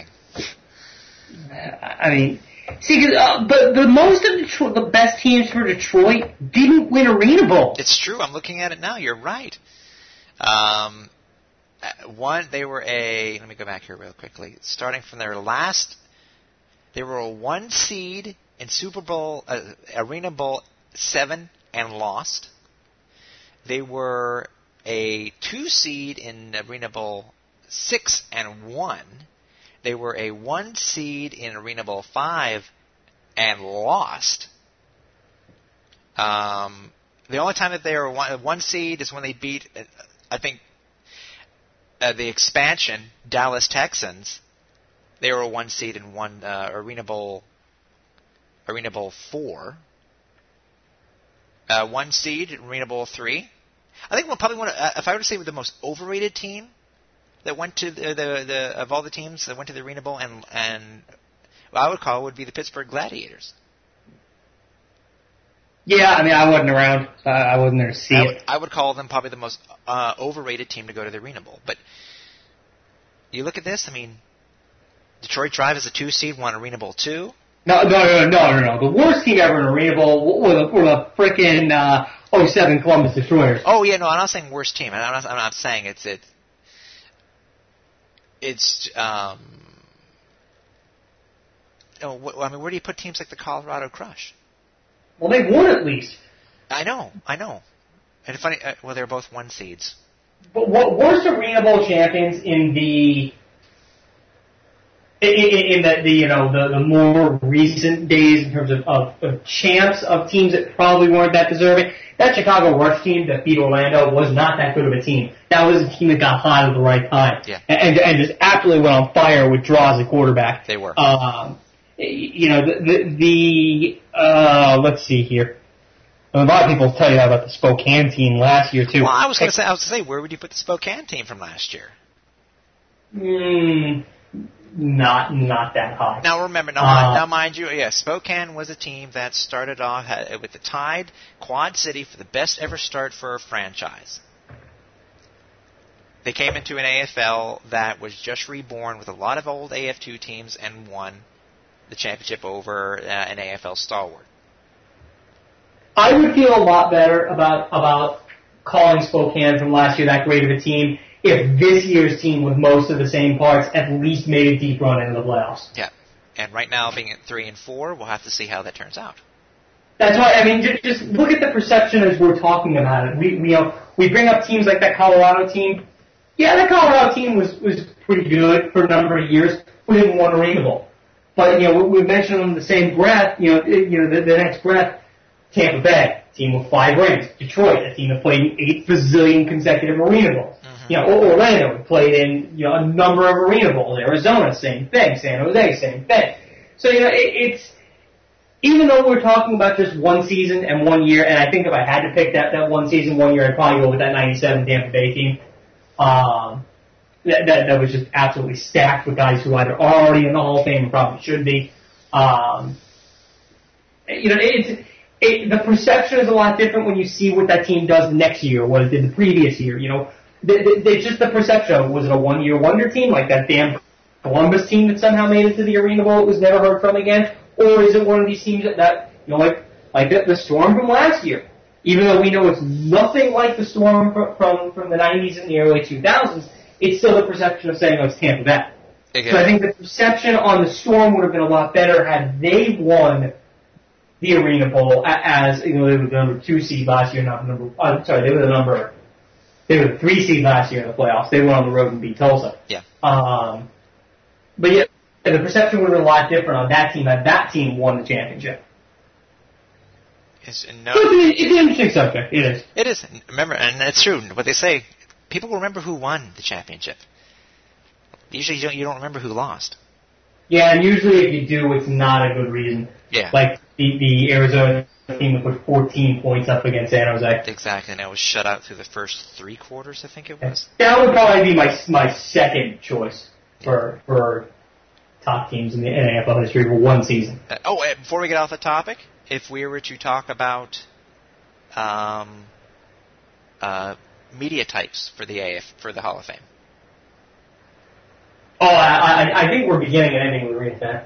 [SPEAKER 2] I mean. See, uh, but the most of Detroit, the best teams for Detroit didn't win Arena Bowl.
[SPEAKER 1] It's true. I'm looking at it now. You're right. Um, one, they were a. Let me go back here real quickly. Starting from their last, they were a one seed in Super Bowl, uh, Arena Bowl seven and lost. They were a two seed in Arena Bowl six and won. They were a one seed in Arena Bowl five and lost. Um, the only time that they were one, one seed is when they beat, uh, I think, uh, the expansion Dallas Texans. They were a one seed in one uh, Arena Bowl, Arena Bowl four. Uh, one seed in Arena Bowl three. I think we'll probably want to. Uh, if I were to say the most overrated team that went to the, the the of all the teams that went to the Arena Bowl, and and what I would call would be the Pittsburgh Gladiators.
[SPEAKER 2] Yeah, I mean, I wasn't around, so I wasn't there to see
[SPEAKER 1] I
[SPEAKER 2] it.
[SPEAKER 1] Would, I would call them probably the most uh, overrated team to go to the Arena Bowl. But you look at this, I mean, Detroit Drive is a two seed, won Arena Bowl two.
[SPEAKER 2] No, no, no, no, no, no. The worst team ever in Arena Bowl were the, were the frickin' uh, oh seven Columbus Destroyers.
[SPEAKER 1] Oh yeah, no, I'm not saying worst team. I'm not. I'm not saying it's it. It's, um, oh, wh- I mean, where do you put teams like the Colorado Crush?
[SPEAKER 2] Well, they won at least.
[SPEAKER 1] I know, I know. And funny, uh, well, they're both one seeds.
[SPEAKER 2] But what worst Arena Bowl champions in the in, in, in the, the you know the, the more recent days in terms of, of, of champs of teams that probably weren't that deserving? That Chicago Rush team that beat Orlando was not that good of a team. That was a team that got hot at the right time.
[SPEAKER 1] Yeah.
[SPEAKER 2] And, and just absolutely went on fire with Draw as a quarterback.
[SPEAKER 1] They were.
[SPEAKER 2] Um, you know, the, the, the uh, let's see here. A lot of people tell you about the Spokane team last year, too.
[SPEAKER 1] Well, I was going to say, I was going to say, where would you put the Spokane team from last year?
[SPEAKER 2] Mm, not, not that high.
[SPEAKER 1] Now remember, now,
[SPEAKER 2] uh,
[SPEAKER 1] now mind you, yeah, Spokane was a team that started off had, with the Tide Quad City for the best ever start for a franchise. They came into an A F L that was just reborn with a lot of old A F two teams and won the championship over uh, an A F L stalwart.
[SPEAKER 2] I would feel a lot better about about calling Spokane from last year that great of a team if this year's team with most of the same parts at least made a deep run into the playoffs.
[SPEAKER 1] Yeah, and right now being at three and four, we'll have to see how that turns out.
[SPEAKER 2] That's why, I mean, just, just look at the perception as we're talking about it. We, we, you know, we bring up teams like that Colorado team. Yeah, that Colorado team was, was pretty good for a number of years. We didn't win Arena Bowl. But, you know, we, we mentioned them in the same breath, you know, you know, the, the next breath, Tampa Bay, team with five rings. Detroit, a team that played in eight bazillion consecutive Arena Bowls. Mm-hmm. You know, Orlando played in, you know, a number of Arena Bowls. Arizona, same thing. San Jose, same thing. So, you know, it, it's, even though we're talking about just one season and one year, and I think if I had to pick that, that one season, one year, I'd probably go with that ninety-seven Tampa Bay team. Um, that, that that was just absolutely stacked with guys who either are already in the Hall of Fame or probably should be. Um, you know, it's it, the perception is a lot different when you see what that team does next year, what it did the previous year. You know, it's just the perception of, was it a one-year wonder team like that damn Columbus team that somehow made it to the Arena Bowl, it was never heard from again, or is it one of these teams that, that you know, like like the, the Storm from last year? Even though we know it's nothing like the Storm from from, from the nineties and the early two thousands, it's still the perception of saying, oh, it's Tampa Bay. Okay. So I think the perception on the Storm would have been a lot better had they won the Arena Bowl as, you know, they were the number two seed last year, not the number, uh, sorry, they were the number, they were the three seed last year in the playoffs. They went on the road and beat Tulsa.
[SPEAKER 1] Yeah.
[SPEAKER 2] Um, but yeah, the perception would have been a lot different on that team had that team won the championship.
[SPEAKER 1] It's, no,
[SPEAKER 2] so it's, it's an interesting subject. It is.
[SPEAKER 1] It is. Remember, and it's true. What they say, people remember who won the championship. Usually you don't, you don't remember who lost.
[SPEAKER 2] Yeah, and usually if you do, it's not a good reason.
[SPEAKER 1] Yeah.
[SPEAKER 2] Like the, the Arizona team that put fourteen points up against San Jose.
[SPEAKER 1] Exactly, and it was shut out through the first three quarters, I think it was.
[SPEAKER 2] That would probably be my my second choice for for top teams in the N F L history for one season.
[SPEAKER 1] Uh, oh, uh, before we get off the topic, if we were to talk about um, uh, media types for the A F for the Hall of Fame.
[SPEAKER 2] Oh, I, I, I think we're beginning and ending with Arena Fan.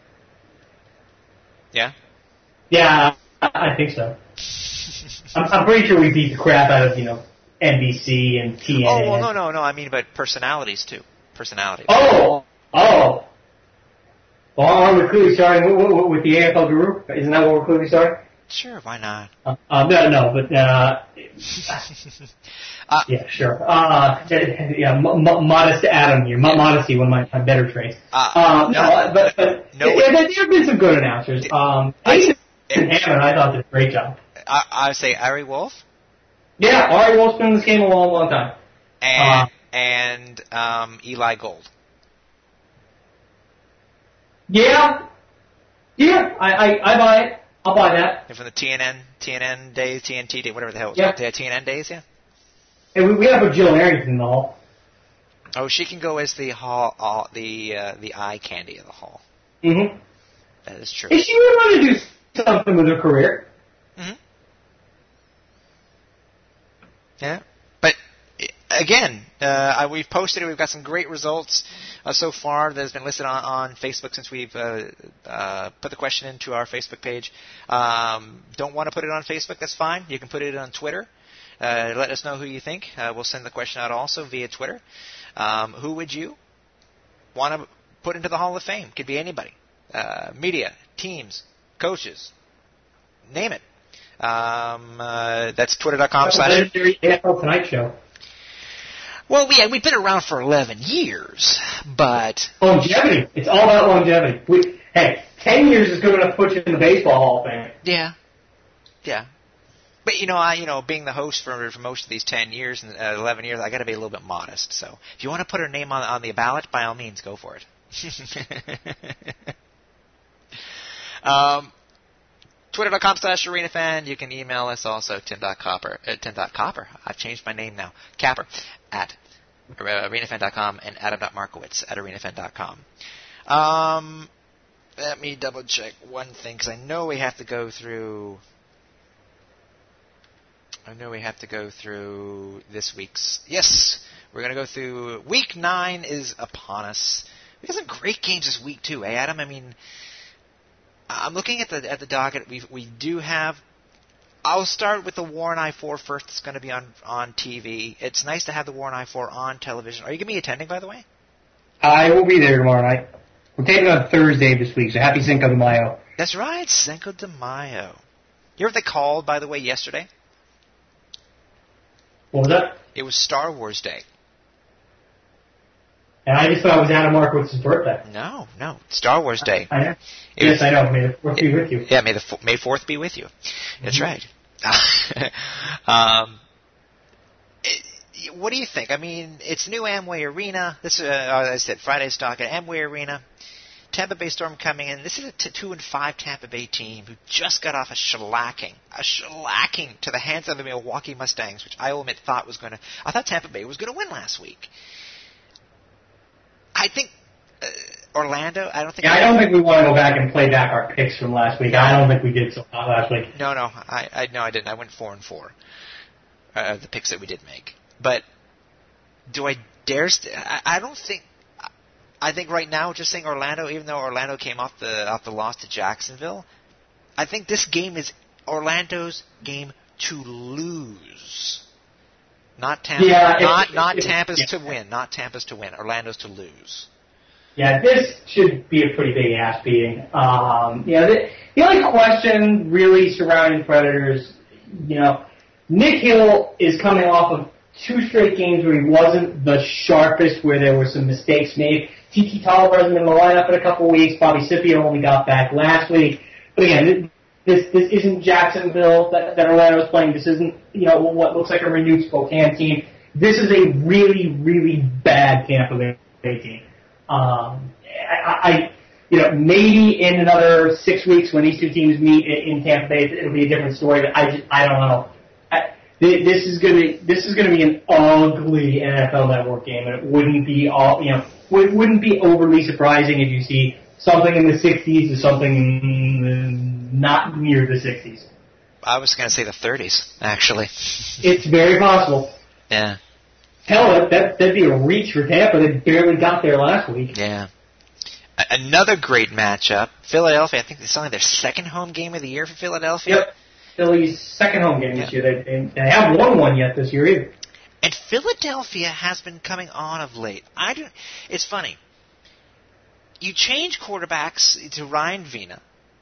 [SPEAKER 1] Yeah?
[SPEAKER 2] Yeah, I, I think so. I'm, I'm pretty sure we beat the crap out of, you know, N B C and T N N.
[SPEAKER 1] Oh, well, no, no, no. I mean, but personalities, too. Personalities.
[SPEAKER 2] Oh! Oh! Well, aren't we clearly starting with, with, with the A F L Guru? Isn't that what we're clearly starting?
[SPEAKER 1] Sure, why not?
[SPEAKER 2] Uh, uh, no, no, but, uh... Uh, yeah, sure. Uh, yeah, m- m- modest Adam here. M- modesty, one of my, my better traits.
[SPEAKER 1] Uh,
[SPEAKER 2] uh,
[SPEAKER 1] no,
[SPEAKER 2] no, but, but
[SPEAKER 1] no,
[SPEAKER 2] yeah, there have been some good announcers. Um, I, and Hammond, I thought did a great job.
[SPEAKER 1] I, I would say Ari Wolf.
[SPEAKER 2] Yeah, Ari Wolf's been in this game a long, long time.
[SPEAKER 1] And,
[SPEAKER 2] uh,
[SPEAKER 1] and um, Eli Gold.
[SPEAKER 2] Yeah. Yeah, I, I, I buy it. I'll buy that.
[SPEAKER 1] And from the T N N, T N N days, T N T days, whatever the hell it was.
[SPEAKER 2] Yeah.
[SPEAKER 1] The T N N days, yeah.
[SPEAKER 2] And we, we have a Jill Arrington in the hall.
[SPEAKER 1] Oh, she can go as the hall, uh, the uh, the eye candy of the hall.
[SPEAKER 2] Mm-hmm.
[SPEAKER 1] That is true.
[SPEAKER 2] If she would want to do something with her career.
[SPEAKER 1] Mm-hmm. Yeah, but again, uh, we've posted it. We've got some great results uh, so far that has been listed on, on Facebook since we've uh, uh, put the question into our Facebook page. Um, don't want to put it on Facebook? That's fine. You can put it on Twitter. Uh, let us know who you think. Uh, we'll send the question out also via Twitter. Um, who would you want to put into the Hall of Fame? Could be anybody. Uh, media, teams, coaches, name it. Um, uh, that's twitter.com slash...
[SPEAKER 2] A F L Tonight Show.
[SPEAKER 1] Well, we, we've been around for eleven years, but...
[SPEAKER 2] Longevity. It's all about longevity. We, hey, ten years is good enough to put you in the Baseball Hall of Fame.
[SPEAKER 1] Yeah. Yeah. But, you know, I, you know, being the host for, for most of these ten years and uh, eleven years, I got to be a little bit modest. So if you want to put her name on, on the ballot, by all means, go for it. um, Twitter.com slash ArenaFan. You can email us also, tim.copper, uh, tim.copper. I've changed my name now. Capper at arenafan dot com and adam.markowitz at arenafan dot com. Um, let me double check one thing, because I know we have to go through... I know we have to go through this week's... Yes, we're going to go through... Week nine is upon us. We got some great games this week, too, eh, Adam? I mean, I'm looking at the at the docket. We we do have... I'll start with the War and I four first. It's going to be on, on T V. It's nice to have the War and I four on television. Are you going to be attending, by the way?
[SPEAKER 2] I will be there tomorrow night. We're taping on Thursday this week, so happy Cinco de Mayo.
[SPEAKER 1] That's right, Cinco de Mayo. You heard what they called, by the way, yesterday?
[SPEAKER 2] What was that?
[SPEAKER 1] It was Star Wars Day.
[SPEAKER 2] And I just thought it was Adam Markowitz's birthday.
[SPEAKER 1] No, no. Star Wars Day.
[SPEAKER 2] I know.
[SPEAKER 1] It
[SPEAKER 2] yes,
[SPEAKER 1] was,
[SPEAKER 2] I know. May the fourth be with you.
[SPEAKER 1] Yeah, may the May fourth be with you. Mm-hmm. That's right. um, it, what do you think? I mean, it's new Amway Arena. This, uh, as I said, Friday's stock at Amway Arena. Tampa Bay Storm coming in. This is a t- two and five Tampa Bay team who just got off a shellacking, a shellacking to the hands of the Milwaukee Mustangs, which I will admit thought was going to. I thought Tampa Bay was going to win last week. I think uh, Orlando. I don't think.
[SPEAKER 2] Yeah, I don't think we want to go back and play back our picks from last week. I don't think we did so hot last week.
[SPEAKER 1] No, no, I, I no, I didn't. I went four and four. Uh, the picks that we did make, but do I dare? St- I, I don't think. I think right now, just saying Orlando, even though Orlando came off the off the loss to Jacksonville, I think this game is Orlando's game to lose. Not Tampa.
[SPEAKER 2] Yeah,
[SPEAKER 1] not
[SPEAKER 2] it,
[SPEAKER 1] not
[SPEAKER 2] it,
[SPEAKER 1] Tampa's
[SPEAKER 2] yeah.
[SPEAKER 1] to win. Not Tampa's to win. Orlando's to lose.
[SPEAKER 2] Yeah, this should be a pretty big ass beating. Um, you know, the, the only question really surrounding Predators, you know, Nick Hill is coming off of two straight games where he wasn't the sharpest, where there were some mistakes made. T T Tolliver hasn't been in the lineup in a couple of weeks. Bobby Scipio only got back last week. But again, this this isn't Jacksonville that, that Orlando's playing. This isn't, you know, what looks like a renewed Spokane team. This is a really, really bad Tampa Bay team. Um, I, I, you know, maybe in another six weeks when these two teams meet in, in Tampa Bay, it'll be a different story. But I just, I don't know. I, this is gonna, this is gonna be an ugly N F L Network game, and it wouldn't be all, you know, it wouldn't be overly surprising if you see something in the sixties or something not near the sixties.
[SPEAKER 1] I was going to say the thirties, actually.
[SPEAKER 2] It's very possible.
[SPEAKER 1] Yeah.
[SPEAKER 2] Hell, that, that'd be a reach for Tampa. They barely got there last week.
[SPEAKER 1] Yeah. A- another great matchup. Philadelphia, I think it's only their second home game of the year for Philadelphia.
[SPEAKER 2] Yep. Philly's second home game this
[SPEAKER 1] yeah.
[SPEAKER 2] year. They, they, they haven't won one yet this year either.
[SPEAKER 1] And Philadelphia has been coming on of late. I do. It's funny. You change quarterbacks to Ryan Vina,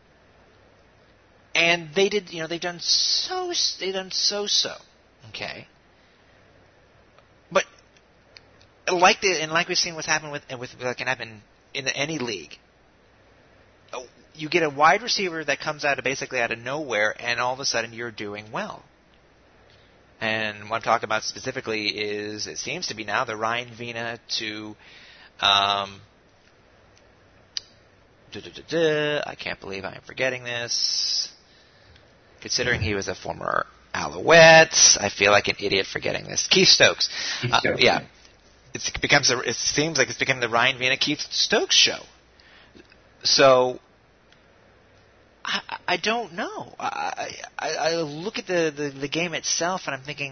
[SPEAKER 1] and they did. You know, they've done so. They've done so so. Okay. But like the and like we've seen what's happened with with what can happen in any league. You get a wide receiver that comes out of basically out of nowhere, and all of a sudden you're doing well. And what I'm talking about specifically is, it seems to be now the Ryan Vina to, um, duh, duh, duh, duh, I can't believe I am forgetting this. Considering he was a former Alouette, I feel like an idiot forgetting this. Keith Stokes.
[SPEAKER 2] Keith
[SPEAKER 1] Uh,
[SPEAKER 2] Stokes.
[SPEAKER 1] yeah. It's, it becomes a, it seems like it's becoming the Ryan Vina Keith Stokes show. So, I, I don't know. I, I, I look at the, the, the game itself and I'm thinking,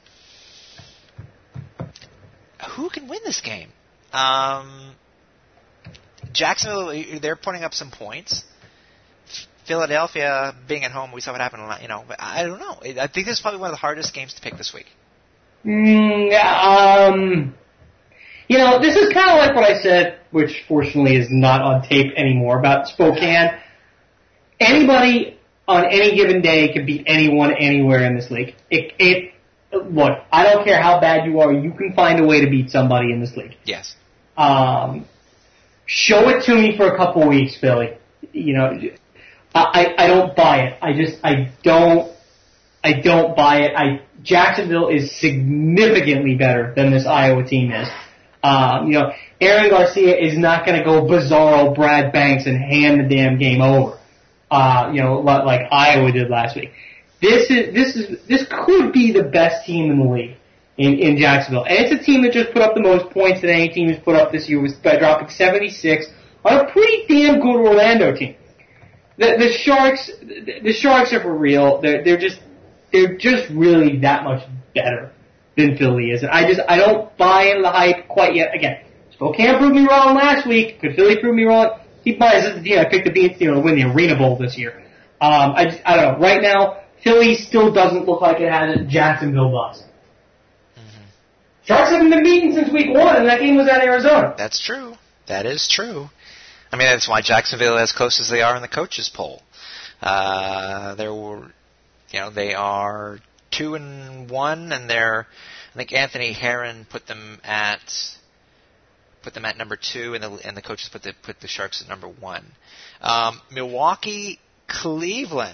[SPEAKER 1] who can win this game? Um, Jacksonville, they're putting up some points. Philadelphia, being at home, we saw what happened. You know, but I don't know. I think this is probably one of the hardest games to pick this week.
[SPEAKER 2] Mm, um, you know, this is kind of like what I said, which fortunately is not on tape anymore, about Spokane. Anybody on any given day can beat anyone anywhere in this league. It, it, look, I don't care how bad you are, you can find a way to beat somebody in this league.
[SPEAKER 1] Yes.
[SPEAKER 2] Um, show it to me for a couple weeks, Philly. You know, I, I don't buy it. I just, I don't, I don't buy it. I, Jacksonville is significantly better than this Iowa team is. Um, you know, Aaron Garcia is not going to go bizarro Brad Banks and hand the damn game over. Uh, you know, like Iowa did last week. This is this is this could be the best team in the league in, in Jacksonville, and it's a team that just put up the most points that any team has put up this year, with by dropping seventy-six on a pretty damn good Orlando team. The the Sharks, the, the Sharks are for real. They're they're just they're just really that much better than Philly is, and I just I don't buy into the hype quite yet. Again, Spokane proved me wrong last week. Could Philly prove me wrong? Keep in mind, this is the team I picked the beats, you know, to win the Arena Bowl this year. Um, I just, I don't know. Right now, Philly still doesn't look like it has it. Jacksonville does. Mm-hmm. Sharks haven't been beaten since week one, and that game was at Arizona.
[SPEAKER 1] That's true. That is true. I mean, that's why Jacksonville is as close as they are in the coaches poll. Uh, there were, you know, they are two and one, and they're, I think Anthony Herron put them at. Put them at number two, and the and the coaches put the put the Sharks at number one. Um, Milwaukee, Cleveland.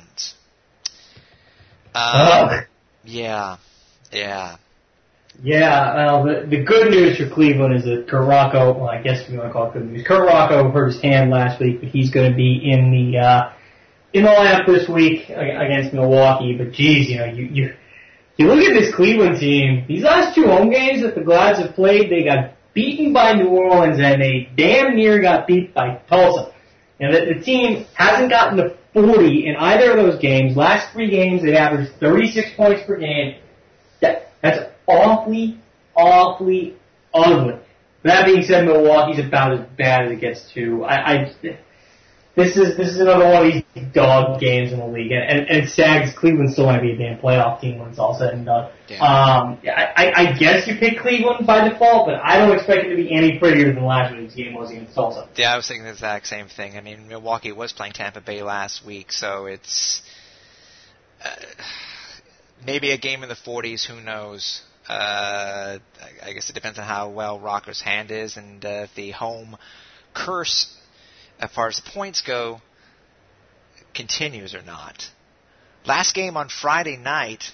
[SPEAKER 1] Um,
[SPEAKER 2] oh.
[SPEAKER 1] Yeah, yeah,
[SPEAKER 2] yeah. Well, the the good news for Cleveland is that Kurt Rocco. Well, I guess if you want to call it good news, Kurt Rocco hurt his hand last week, but he's going to be in the uh, in the lineup this week against Milwaukee. But geez, you know, you you you look at this Cleveland team. These last two home games that the Glads have played, they got beaten by New Orleans, and they damn near got beat by Tulsa. And the, the team hasn't gotten to forty in either of those games. Last three games, they've averaged thirty-six points per game. That, that's awfully, awfully ugly. That being said, Milwaukee's about as bad as it gets too. I, I this is this is another one of these dog games in the league, and and, and Sags Cleveland still might be a damn playoff team when it's all said and done. Yeah. Um, I, I guess you pick Cleveland by default, but I don't expect it to be any prettier than last week's game was against Tulsa.
[SPEAKER 1] Yeah, I was thinking the exact same thing. I mean, Milwaukee was playing Tampa Bay last week, so it's uh, maybe a game in the forties. Who knows? Uh, I guess it depends on how well Rocker's hand is and uh, if the home curse, as far as the points go, continues or not. Last game on Friday night,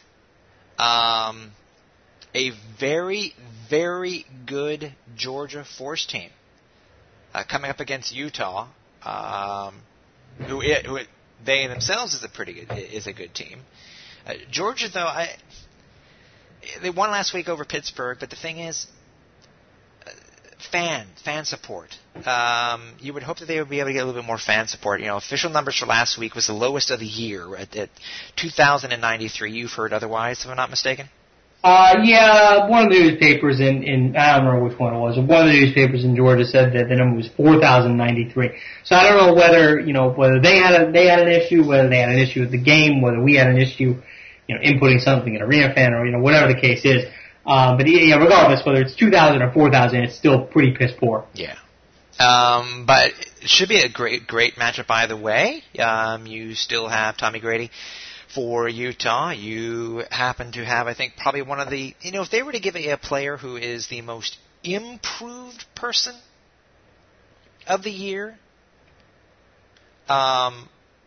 [SPEAKER 1] um, a very, very good Georgia Force team uh, coming up against Utah, um, who, it, who it, they themselves is a pretty good is a good team. Uh, Georgia, though, I. They won last week over Pittsburgh, but the thing is, uh, fan fan support. Um, you would hope that they would be able to get a little bit more fan support. You know, official numbers for last week was the lowest of the year at, at two thousand ninety-three. You've heard otherwise, if I'm not mistaken.
[SPEAKER 2] Uh, yeah, one of the newspapers in, in I don't remember which one it was. One of the newspapers in Georgia said that the number was four thousand ninety-three. So I don't know whether you know whether they had a they had an issue, whether they had an issue with the game, whether we had an issue. You know, inputting something in Arena Fan or, you know, whatever the case is. Um, but, yeah, regardless, whether it's two thousand or four thousand, it's still pretty piss poor.
[SPEAKER 1] Yeah. Um, but it should be a great, great matchup either way. Um, you still have Tommy Grady for Utah. You happen to have, I think, probably one of the, you know, if they were to give a, a player who is the most improved person of the year, um,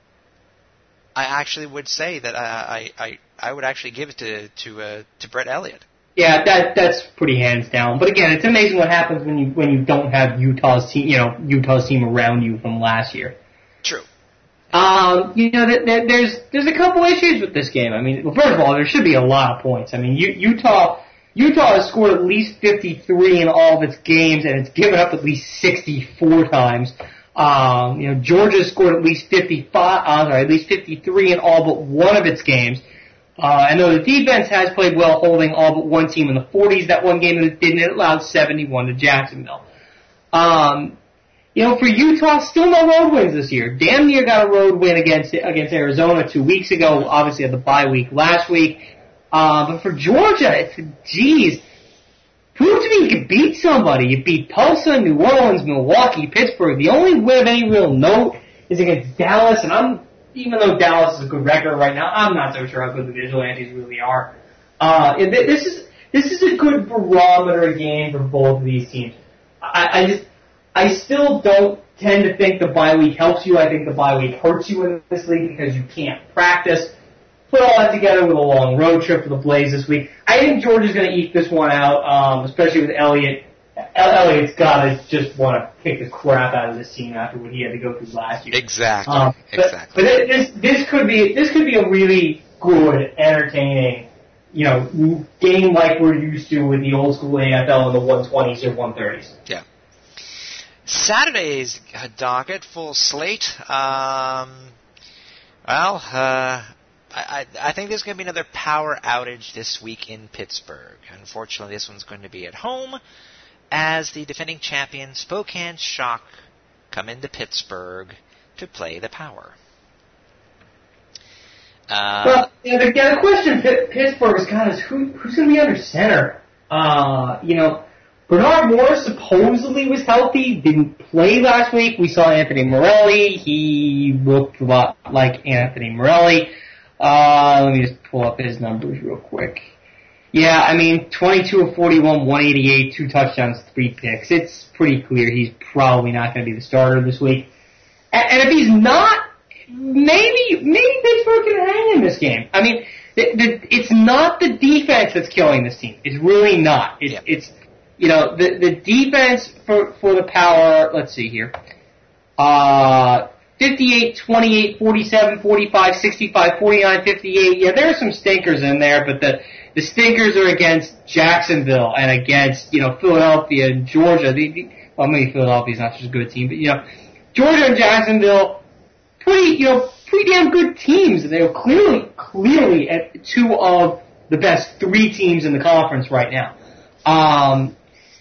[SPEAKER 1] I actually would say that I, I, I would actually give it to to uh, to Brett Elliott.
[SPEAKER 2] Yeah, that that's pretty hands down. But again, it's amazing what happens when you when you don't have Utah's team, you know, Utah's team around you from last year.
[SPEAKER 1] True.
[SPEAKER 2] Um, you know, th- th- there's there's a couple issues with this game. I mean, well, first of all, there should be a lot of points. I mean, U- Utah Utah has scored at least fifty-three in all of its games, and it's given up at least sixty-four times. Um, you know, Georgia scored at least fifty-five, uh, sorry, at least fifty-three in all but one of its games. Uh, and though the defense has played well, holding all but one team in the forties, that one game that it didn't, it allowed seventy-one to Jacksonville. Um, you know, for Utah, still no road wins this year. Damn near got a road win against against Arizona two weeks ago. Obviously had the bye week last week. Uh, but for Georgia, it's, geez, prove to me you can beat somebody. You beat Tulsa, New Orleans, Milwaukee, Pittsburgh. The only win of any real note is against Dallas, and I'm, even though Dallas is a good record right now, I'm not so sure how good the Vigilantes really are. Uh, this is this is a good barometer game for both of these teams. I, I just, I still don't tend to think the bye week helps you. I think the bye week hurts you in this league because you can't practice. Put all that together with a long road trip for the Blaze this week. I think Georgia's going to eat this one out, um, especially with Elliott. Elliott's got to just want to kick the crap out of this team after what he had to go through last year.
[SPEAKER 1] Exactly.
[SPEAKER 2] Um, but,
[SPEAKER 1] exactly.
[SPEAKER 2] But this this could be this could be a really good, entertaining, you know, game like we're used to with the old school A F L in the one twenties or one thirties.
[SPEAKER 1] Yeah. Saturday's docket, full slate. Um, well, uh, I, I think there's going to be another power outage this week in Pittsburgh. Unfortunately, this one's going to be at home as the defending champion Spokane Shock come into Pittsburgh to play the Power. Uh,
[SPEAKER 2] well, yeah, the, yeah, the question P- Pittsburgh has got is who, who's going to be under center? Uh, you know, Bernard Moore supposedly was healthy, didn't play last week. We saw Anthony Morelli. He looked a lot like Anthony Morelli. Uh, let me just pull up his numbers real quick. Yeah, I mean, twenty-two of forty-one, one eighty-eight, two touchdowns, three picks. It's pretty clear he's probably not going to be the starter this week. And, and if he's not, maybe maybe Pittsburgh can hang in this game. I mean, the, the, it's not the defense that's killing this team. It's really not. It's, yeah. it's you know, the the defense for for the Power. Let's see here. Uh, fifty-eight, twenty-eight, forty-seven, forty-five, sixty-five, forty-nine, fifty-eight. Yeah, there are some stinkers in there, but the the stinkers are against Jacksonville and against, you know, Philadelphia and Georgia. The, the, well, maybe Philadelphia's not such a good team, but, you know, Georgia and Jacksonville, pretty, you know, pretty damn good teams. They're clearly, clearly at two of the best three teams in the conference right now. Um,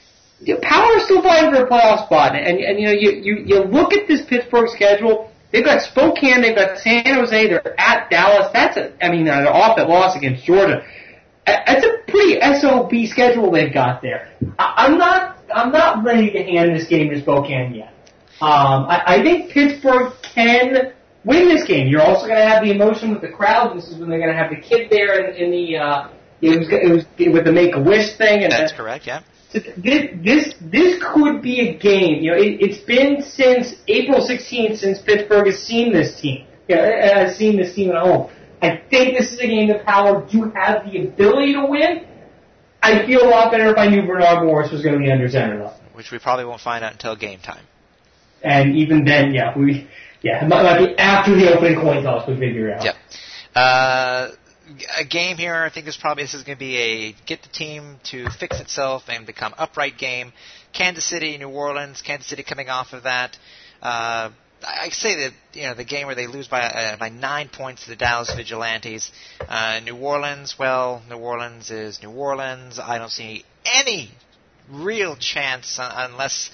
[SPEAKER 2] Power is still fighting for a playoff spot, and, and you know, you, you, you look at this Pittsburgh schedule. They've got Spokane, they've got San Jose, they're at Dallas. That's a, I mean, they're off that loss against Georgia. That's a pretty S O B schedule they've got there. I, I'm not, I'm not ready to hand this game to Spokane yet. Um, I, I think Pittsburgh can win this game. You're also going to have the emotion with the crowd. This is when they're going to have the kid there in, in the, uh, it was, it was with the Make-A-Wish thing. And
[SPEAKER 1] That's
[SPEAKER 2] uh,
[SPEAKER 1] correct, yeah.
[SPEAKER 2] This, this, this could be a game. You know, it, it's been since April sixteenth since Pittsburgh has seen this team. You know, has seen this team at home. I think this is a game that Power do have the ability to win. I'd feel a lot better if I knew Bernard Morris was going to be under center, though.
[SPEAKER 1] Which we probably won't find out until game time.
[SPEAKER 2] And even then, yeah, we, yeah, it might, might be after the opening coin toss we figure it out.
[SPEAKER 1] Yep. Uh, a game here, I think this probably this is going to be a get the team to fix itself and become upright game. Kansas City, New Orleans. Kansas City coming off of that. Uh, I say that, you know, the game where they lose by uh, by nine points to the Dallas Vigilantes. Uh, New Orleans, well, New Orleans is New Orleans. I don't see any real chance uh, unless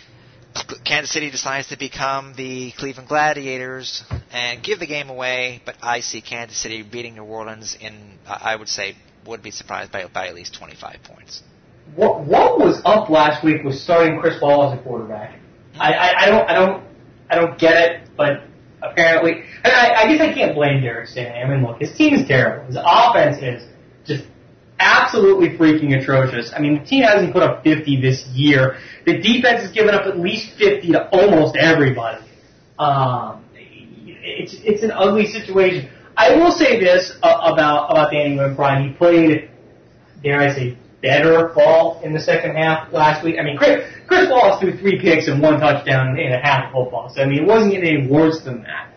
[SPEAKER 1] Kansas City decides to become the Cleveland Gladiators and give the game away. But I see Kansas City beating New Orleans in, uh, I would say, would be surprised by by at least twenty-five points.
[SPEAKER 2] What what was up last week was starting Chris Paul as a quarterback. I, I, I don't I don't. I don't get it, but apparently, and I, I guess I can't blame Derek Stingley. I mean, look, his team is terrible. His offense is just absolutely freaking atrocious. I mean, the team hasn't put up fifty this year. The defense has given up at least fifty to almost everybody. Um, it's it's an ugly situation. I will say this uh, about about Danny Webb, Brian. He played, dare I say, better ball in the second half last week. I mean, Chris, Chris Wallace threw three picks and one touchdown in a half of football. So I mean, it wasn't getting any worse than that.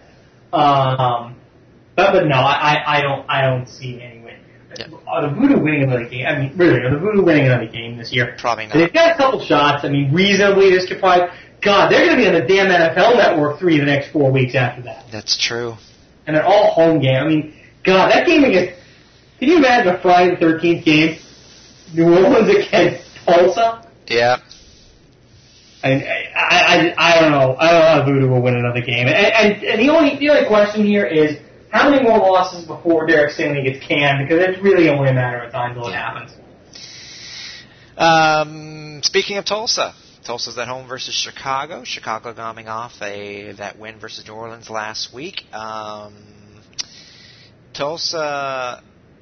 [SPEAKER 2] Um, but but no, I, I don't I don't see any win.
[SPEAKER 1] Yep.
[SPEAKER 2] Are the Voodoo winning another game? I mean, really, are the Voodoo winning another game this year?
[SPEAKER 1] Probably not.
[SPEAKER 2] They've got a couple shots. I mean, reasonably, this could probably. God, they're going to be on the damn N F L Network three the next four weeks after that.
[SPEAKER 1] That's true.
[SPEAKER 2] And they're all home game. I mean, God, that game against. Can you imagine a Friday the thirteenth game? New Orleans against Tulsa?
[SPEAKER 1] Yeah.
[SPEAKER 2] I, I, I, I don't know. I don't know how Voodoo will win another game. And, and, and the only the only question here is how many more losses before Derek Stingley gets canned? Because it's really only a matter of time until it happens.
[SPEAKER 1] Um, speaking of Tulsa, Tulsa's at home versus Chicago. Chicago coming off a that win versus New Orleans last week. Um, Tulsa.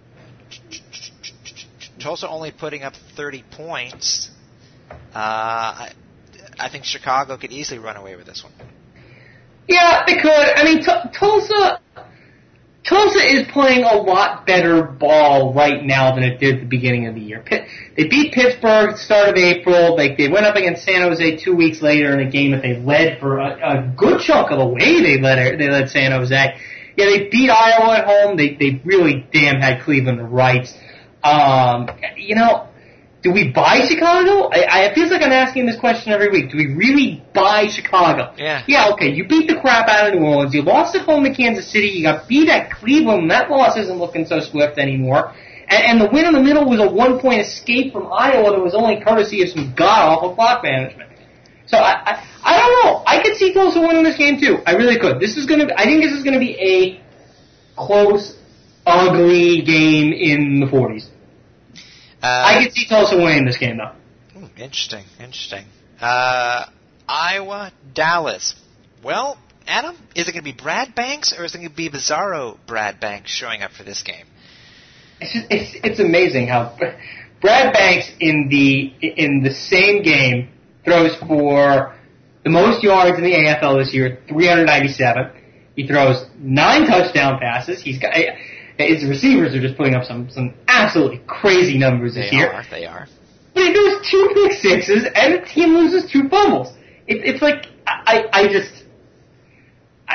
[SPEAKER 1] Tulsa only putting up thirty points. Uh, I, I think Chicago could easily run away with this one.
[SPEAKER 2] Yeah, they could. I mean, t- Tulsa, Tulsa is playing a lot better ball right now than it did at the beginning of the year. Pitt, they beat Pittsburgh at the start of April. They they went up against San Jose two weeks later in a game that they led for a, a good chunk of the way. They led they led San Jose. Yeah, they beat Iowa at home. They they really damn had Cleveland right. Um, you know, do we buy Chicago? I, I, it feels like I'm asking this question every week. Do we really buy Chicago?
[SPEAKER 1] Yeah.
[SPEAKER 2] Yeah, okay, you beat the crap out of New Orleans. You lost at home to Kansas City. You got beat at Cleveland. That loss isn't looking so swift anymore. And, and the win in the middle was a one-point escape from Iowa that was only courtesy of some god-awful clock management. So I, I, I don't know. I could see Tulsa winning this game, too. I really could. This is going to. I think this is going to be a close, ugly game in the forties.
[SPEAKER 1] Uh,
[SPEAKER 2] I could see Tulsa winning this game, though.
[SPEAKER 1] Ooh, interesting, interesting. Uh, Iowa, Dallas. Well, Adam, is it going to be Brad Banks or is it going to be Bizarro Brad Banks showing up for this game?
[SPEAKER 2] It's just, it's it's amazing how Brad Banks in the in the same game throws for the most yards in the A F L this year, three hundred ninety-seven. He throws nine touchdown passes. He's got. His receivers are just putting up some, some absolutely crazy numbers this
[SPEAKER 1] they
[SPEAKER 2] year.
[SPEAKER 1] They are, they are.
[SPEAKER 2] But he throws two pick sixes, and the team loses two fumbles. It, it's like, I, I just... I,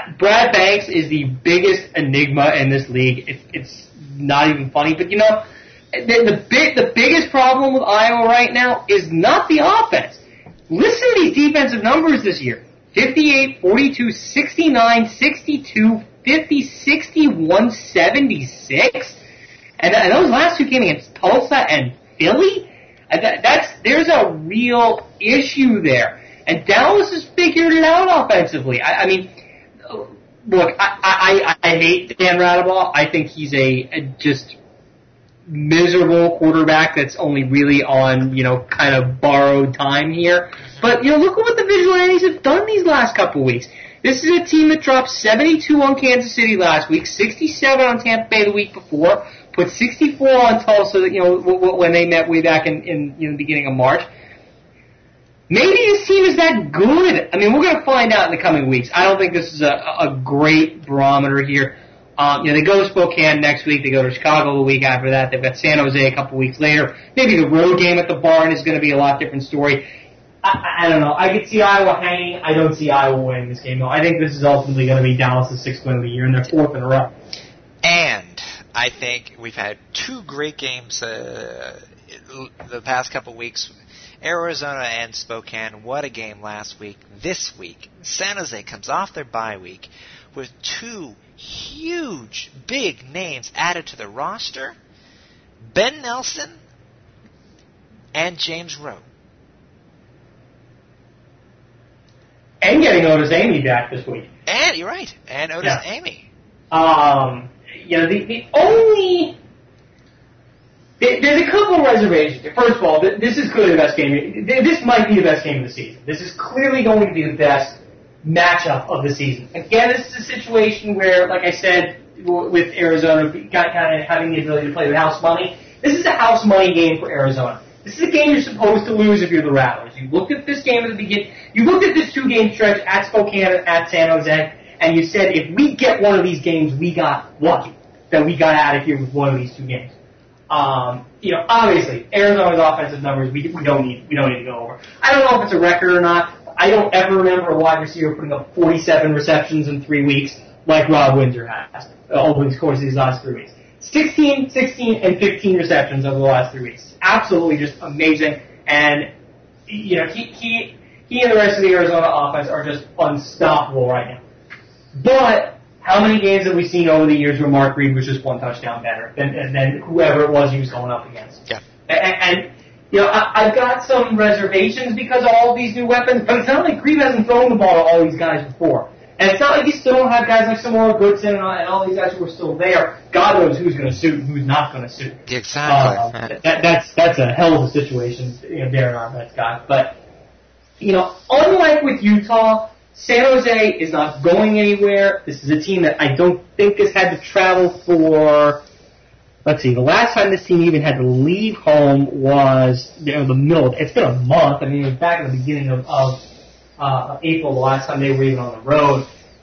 [SPEAKER 2] Brad Banks is the biggest enigma in this league. It, it's not even funny, but you know, the, the big, the biggest problem with Iowa right now is not the offense. Listen to these defensive numbers this year: fifty-eight, forty-two, sixty-nine, sixty-two, fifty, sixty-one, seventy-six, and, and those last two came against Tulsa and Philly. That, that's there's a real issue there, and Dallas has figured it out offensively. I, I mean, look, I, I, I hate Dan Radebaugh. I think he's a, a just miserable quarterback that's only really on, you know, kind of borrowed time here. But, you know, look at what the Vigilantes have done these last couple weeks. This is a team that dropped seventy-two on Kansas City last week, sixty-seven on Tampa Bay the week before, put sixty-four on Tulsa, you know, when they met way back in, in you know, the beginning of March. Maybe this team is that good. I mean, we're going to find out in the coming weeks. I don't think this is a, a great barometer here. Um, you know, they go to Spokane next week. They go to Chicago the week after that. They've got San Jose a couple weeks later. Maybe the road game at the Barn is going to be a lot different story. I, I don't know. I could see Iowa hanging. I don't see Iowa winning this game, though. I think this is ultimately going to be Dallas' sixth win of the year, and they're fourth in a row.
[SPEAKER 1] And I think we've had two great games uh, the past couple weeks. Arizona and Spokane. What a game last week. This week, San Jose comes off their bye week with two huge, big names added to the roster. Ben Nelson and James Rowe.
[SPEAKER 2] And getting Otis Amy back this week.
[SPEAKER 1] And, you're right, and Otis
[SPEAKER 2] yeah.
[SPEAKER 1] Amy.
[SPEAKER 2] Um, you know, the, the only... There's a couple of reservations. First of all, this is clearly the best game. This might be the best game of the season. This is clearly going to be the best matchup of the season. Again, this is a situation where, like I said, with Arizona kind of having the ability to play with house money, this is a house money game for Arizona. This is a game you're supposed to lose if you're the Rattlers. You looked at this game at the beginning. You looked at this two-game stretch at Spokane and at San Jose, and you said, if we get one of these games, we got lucky that we got out of here with one of these two games. Um, you know, obviously, Arizona's offensive numbers we we don't need we don't need to go over. I don't know if it's a record or not. I don't ever remember a wide receiver putting up forty-seven receptions in three weeks like Rob Windsor has uh, over the course of these last three weeks. sixteen, sixteen, and fifteen receptions over the last three weeks. Absolutely just amazing. And, you know, he, he, he and the rest of the Arizona offense are just unstoppable right now. But how many games have we seen over the years where Mark Reed was just one touchdown better than, than whoever it was he was going up against?
[SPEAKER 1] Yeah.
[SPEAKER 2] And, and you know, I, I've got some reservations because of all of these new weapons, but it's not like Reed hasn't thrown the ball to all these guys before. And it's not like you still don't have guys like Samora Goodson and, and all these guys who are still there. God knows who's going to suit and who's not going to suit.
[SPEAKER 1] Exactly.
[SPEAKER 2] Uh, that, that's that's a hell of a situation, you know, Darren Arvett's got. But, you know, unlike with Utah, San Jose is not going anywhere. This is a team that I don't think has had to travel for, let's see, the last time this team even had to leave home was, you know, the middle. It's been a month. I mean, it was back at the beginning of, of uh, April, the last time they were even on the road.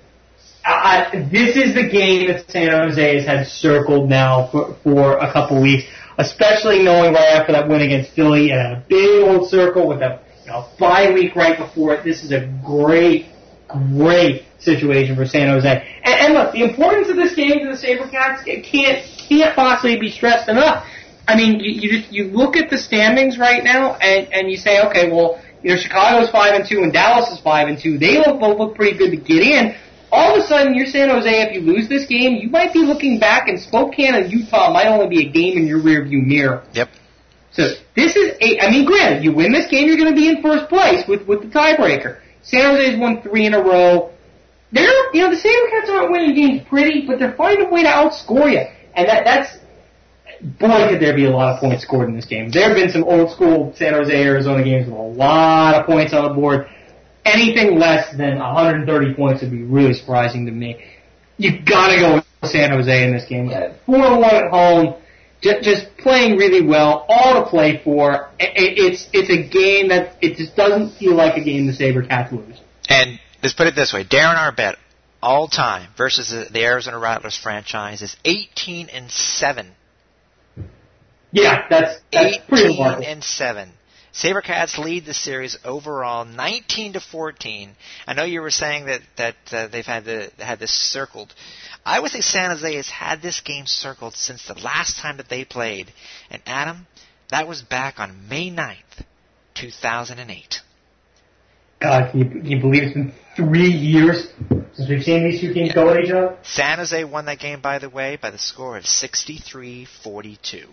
[SPEAKER 2] I, this is the game that San Jose has had circled now for, for a couple weeks, especially knowing right after that win against Philly and a big old circle with a you know, bye week right before it. This is a great, great situation for San Jose. And, and look, the importance of this game to the SaberCats can't can't possibly be stressed enough. I mean, you you, just, you look at the standings right now, and, and you say, okay, well, you know, Chicago's five and two and Dallas is five and two. They look both look pretty good to get in. All of a sudden, you're San Jose. If you lose this game, you might be looking back, and Spokane and Utah might only be a game in your rearview mirror.
[SPEAKER 1] Yep.
[SPEAKER 2] So this is a. I mean, granted, you win this game, you're going to be in first place with with the tiebreaker. San Jose's won three in a row. They're, you know, the SaberCats aren't winning games pretty, but they're finding a way to outscore you. And that that's, boy, could there be a lot of points scored in this game. There have been some old school San Jose, Arizona games with a lot of points on the board. Anything less than one hundred thirty points would be really surprising to me. You've got to go with San Jose in this game. four to one at home, just, just playing really well, all to play for. It's it's a game that it just doesn't feel like a game the SaberCats lose.
[SPEAKER 1] And let's put it this way. Darren Arbett, all time, versus the, the Arizona Rattlers franchise is eighteen and seven.
[SPEAKER 2] Yeah, that's, that's pretty remarkable.
[SPEAKER 1] eighteen and seven. SaberCats lead the series overall nineteen to fourteen. I know you were saying that, that uh, they've had, the, had this circled. I would say San Jose has had this game circled since the last time that they played. And Adam, that was back on May ninth, two thousand eight.
[SPEAKER 2] God, can you, can you believe it's been three years since we've seen these two teams go at each other?
[SPEAKER 1] San Jose won that game, by the way, by the score of sixty-three forty-two.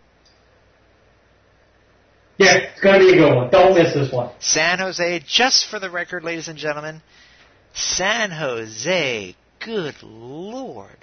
[SPEAKER 2] Yeah, it's going to be a good one. Don't miss this one.
[SPEAKER 1] San Jose, just for the record, ladies and gentlemen, San Jose, good Lord.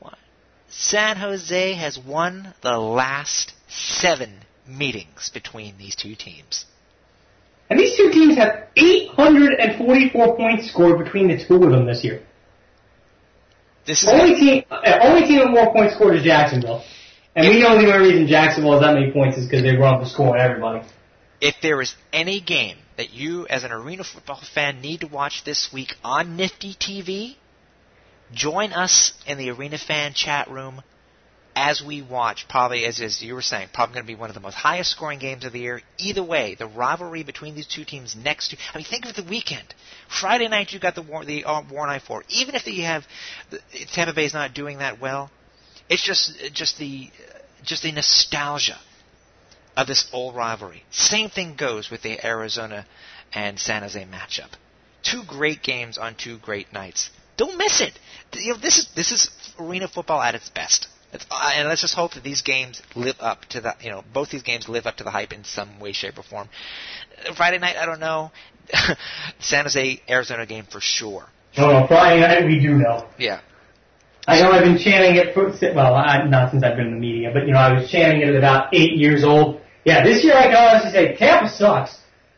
[SPEAKER 1] San Jose has won the last seven meetings between these two teams.
[SPEAKER 2] And these two teams have eight hundred forty-four points scored between the two of them this year.
[SPEAKER 1] This is
[SPEAKER 2] only team, uh, only team with more points scored is Jacksonville. And if, we know the only reason Jacksonville has that many points is because they run up the score on everybody.
[SPEAKER 1] If there is any game that you, as an arena football fan, need to watch this week on Nifty T V, join us in the Arena Fan chat room as we watch, probably, as, as you were saying, probably going to be one of the most highest scoring games of the year. Either way, the rivalry between these two teams next to, I mean, think of the weekend. Friday night, you got the War, the uh, War Night Four. Even if you have, the, Tampa Bay's not doing that well, it's just, just the, just the nostalgia of this old rivalry. Same thing goes with the Arizona and San Jose matchup. Two great games on two great nights. Don't miss it. You know, this is this is arena football at its best. It's, uh, and let's just hope that these games live up to the, you know, both these games live up to the hype in some way, shape, or form. Friday night, I don't know. San Jose, Arizona game for sure.
[SPEAKER 2] No, no, Friday night we do know.
[SPEAKER 1] Yeah.
[SPEAKER 2] I know I've been chanting it for, well, I, not since I've been in the media, but, you know, I was chanting it at about eight years old. Yeah, this year I can honestly say Tampa sucks.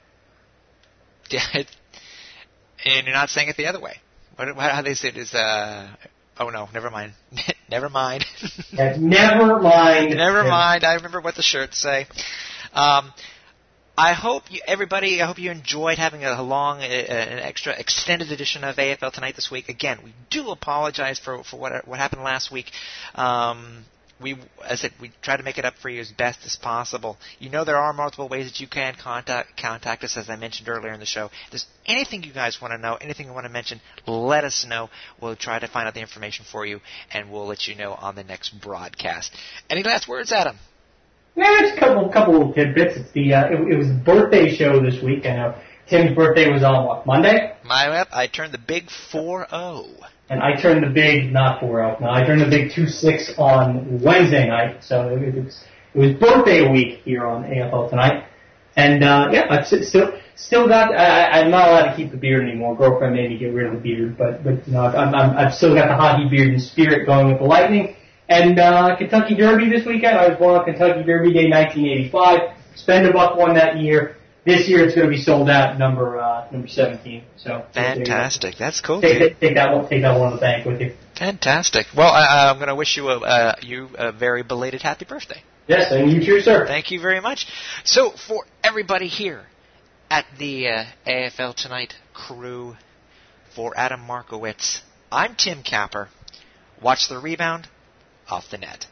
[SPEAKER 1] Yeah, it, and you're not saying it the other way. What, how they say it is, uh, oh no, never mind. never mind.
[SPEAKER 2] Yeah, never mind.
[SPEAKER 1] Never mind. I remember what the shirts say. Um, I hope you, everybody, I hope you enjoyed having a long, uh, an extra extended edition of A F L Tonight this week. Again, we do apologize for, for what what happened last week. Um, we, as I said, we try to make it up for you as best as possible. You know there are multiple ways that you can contact contact us, as I mentioned earlier in the show. If there's anything you guys want to know, anything you want to mention, let us know. We'll try to find out the information for you, and we'll let you know on the next broadcast. Any last words, Adam?
[SPEAKER 2] Yeah, just a couple, couple little tidbits. It's the uh, it, it was the birthday show this week. I know Tim's birthday was on what, Monday?
[SPEAKER 1] My I turned the big four oh.
[SPEAKER 2] And I turned the big, not four oh, no, I turned the big two six on Wednesday night. So it was, it was birthday week here on A F L Tonight. And, uh, yeah, I've still, still got, I, I'm not allowed to keep the beard anymore. Girlfriend made me get rid of the beard, but, but, you know, I've, I'm, I've still got the hockey beard and spirit going with the Lightning. And, uh, Kentucky Derby this weekend. I was born on Kentucky Derby Day nineteen eighty-five. Spendabuck won that year. This year it's going to be sold out, number uh, number seventeen. So
[SPEAKER 1] fantastic, that's cool.
[SPEAKER 2] Take, take, take that one, take that one to the bank with you.
[SPEAKER 1] Fantastic. Well, I, I'm going to wish you a uh, you a very belated happy birthday.
[SPEAKER 2] Yes, and you too, sir.
[SPEAKER 1] Thank you very much. So for everybody here at the uh, A F L Tonight crew, for Adam Markowitz, I'm Tim Capper. Watch the rebound off the net.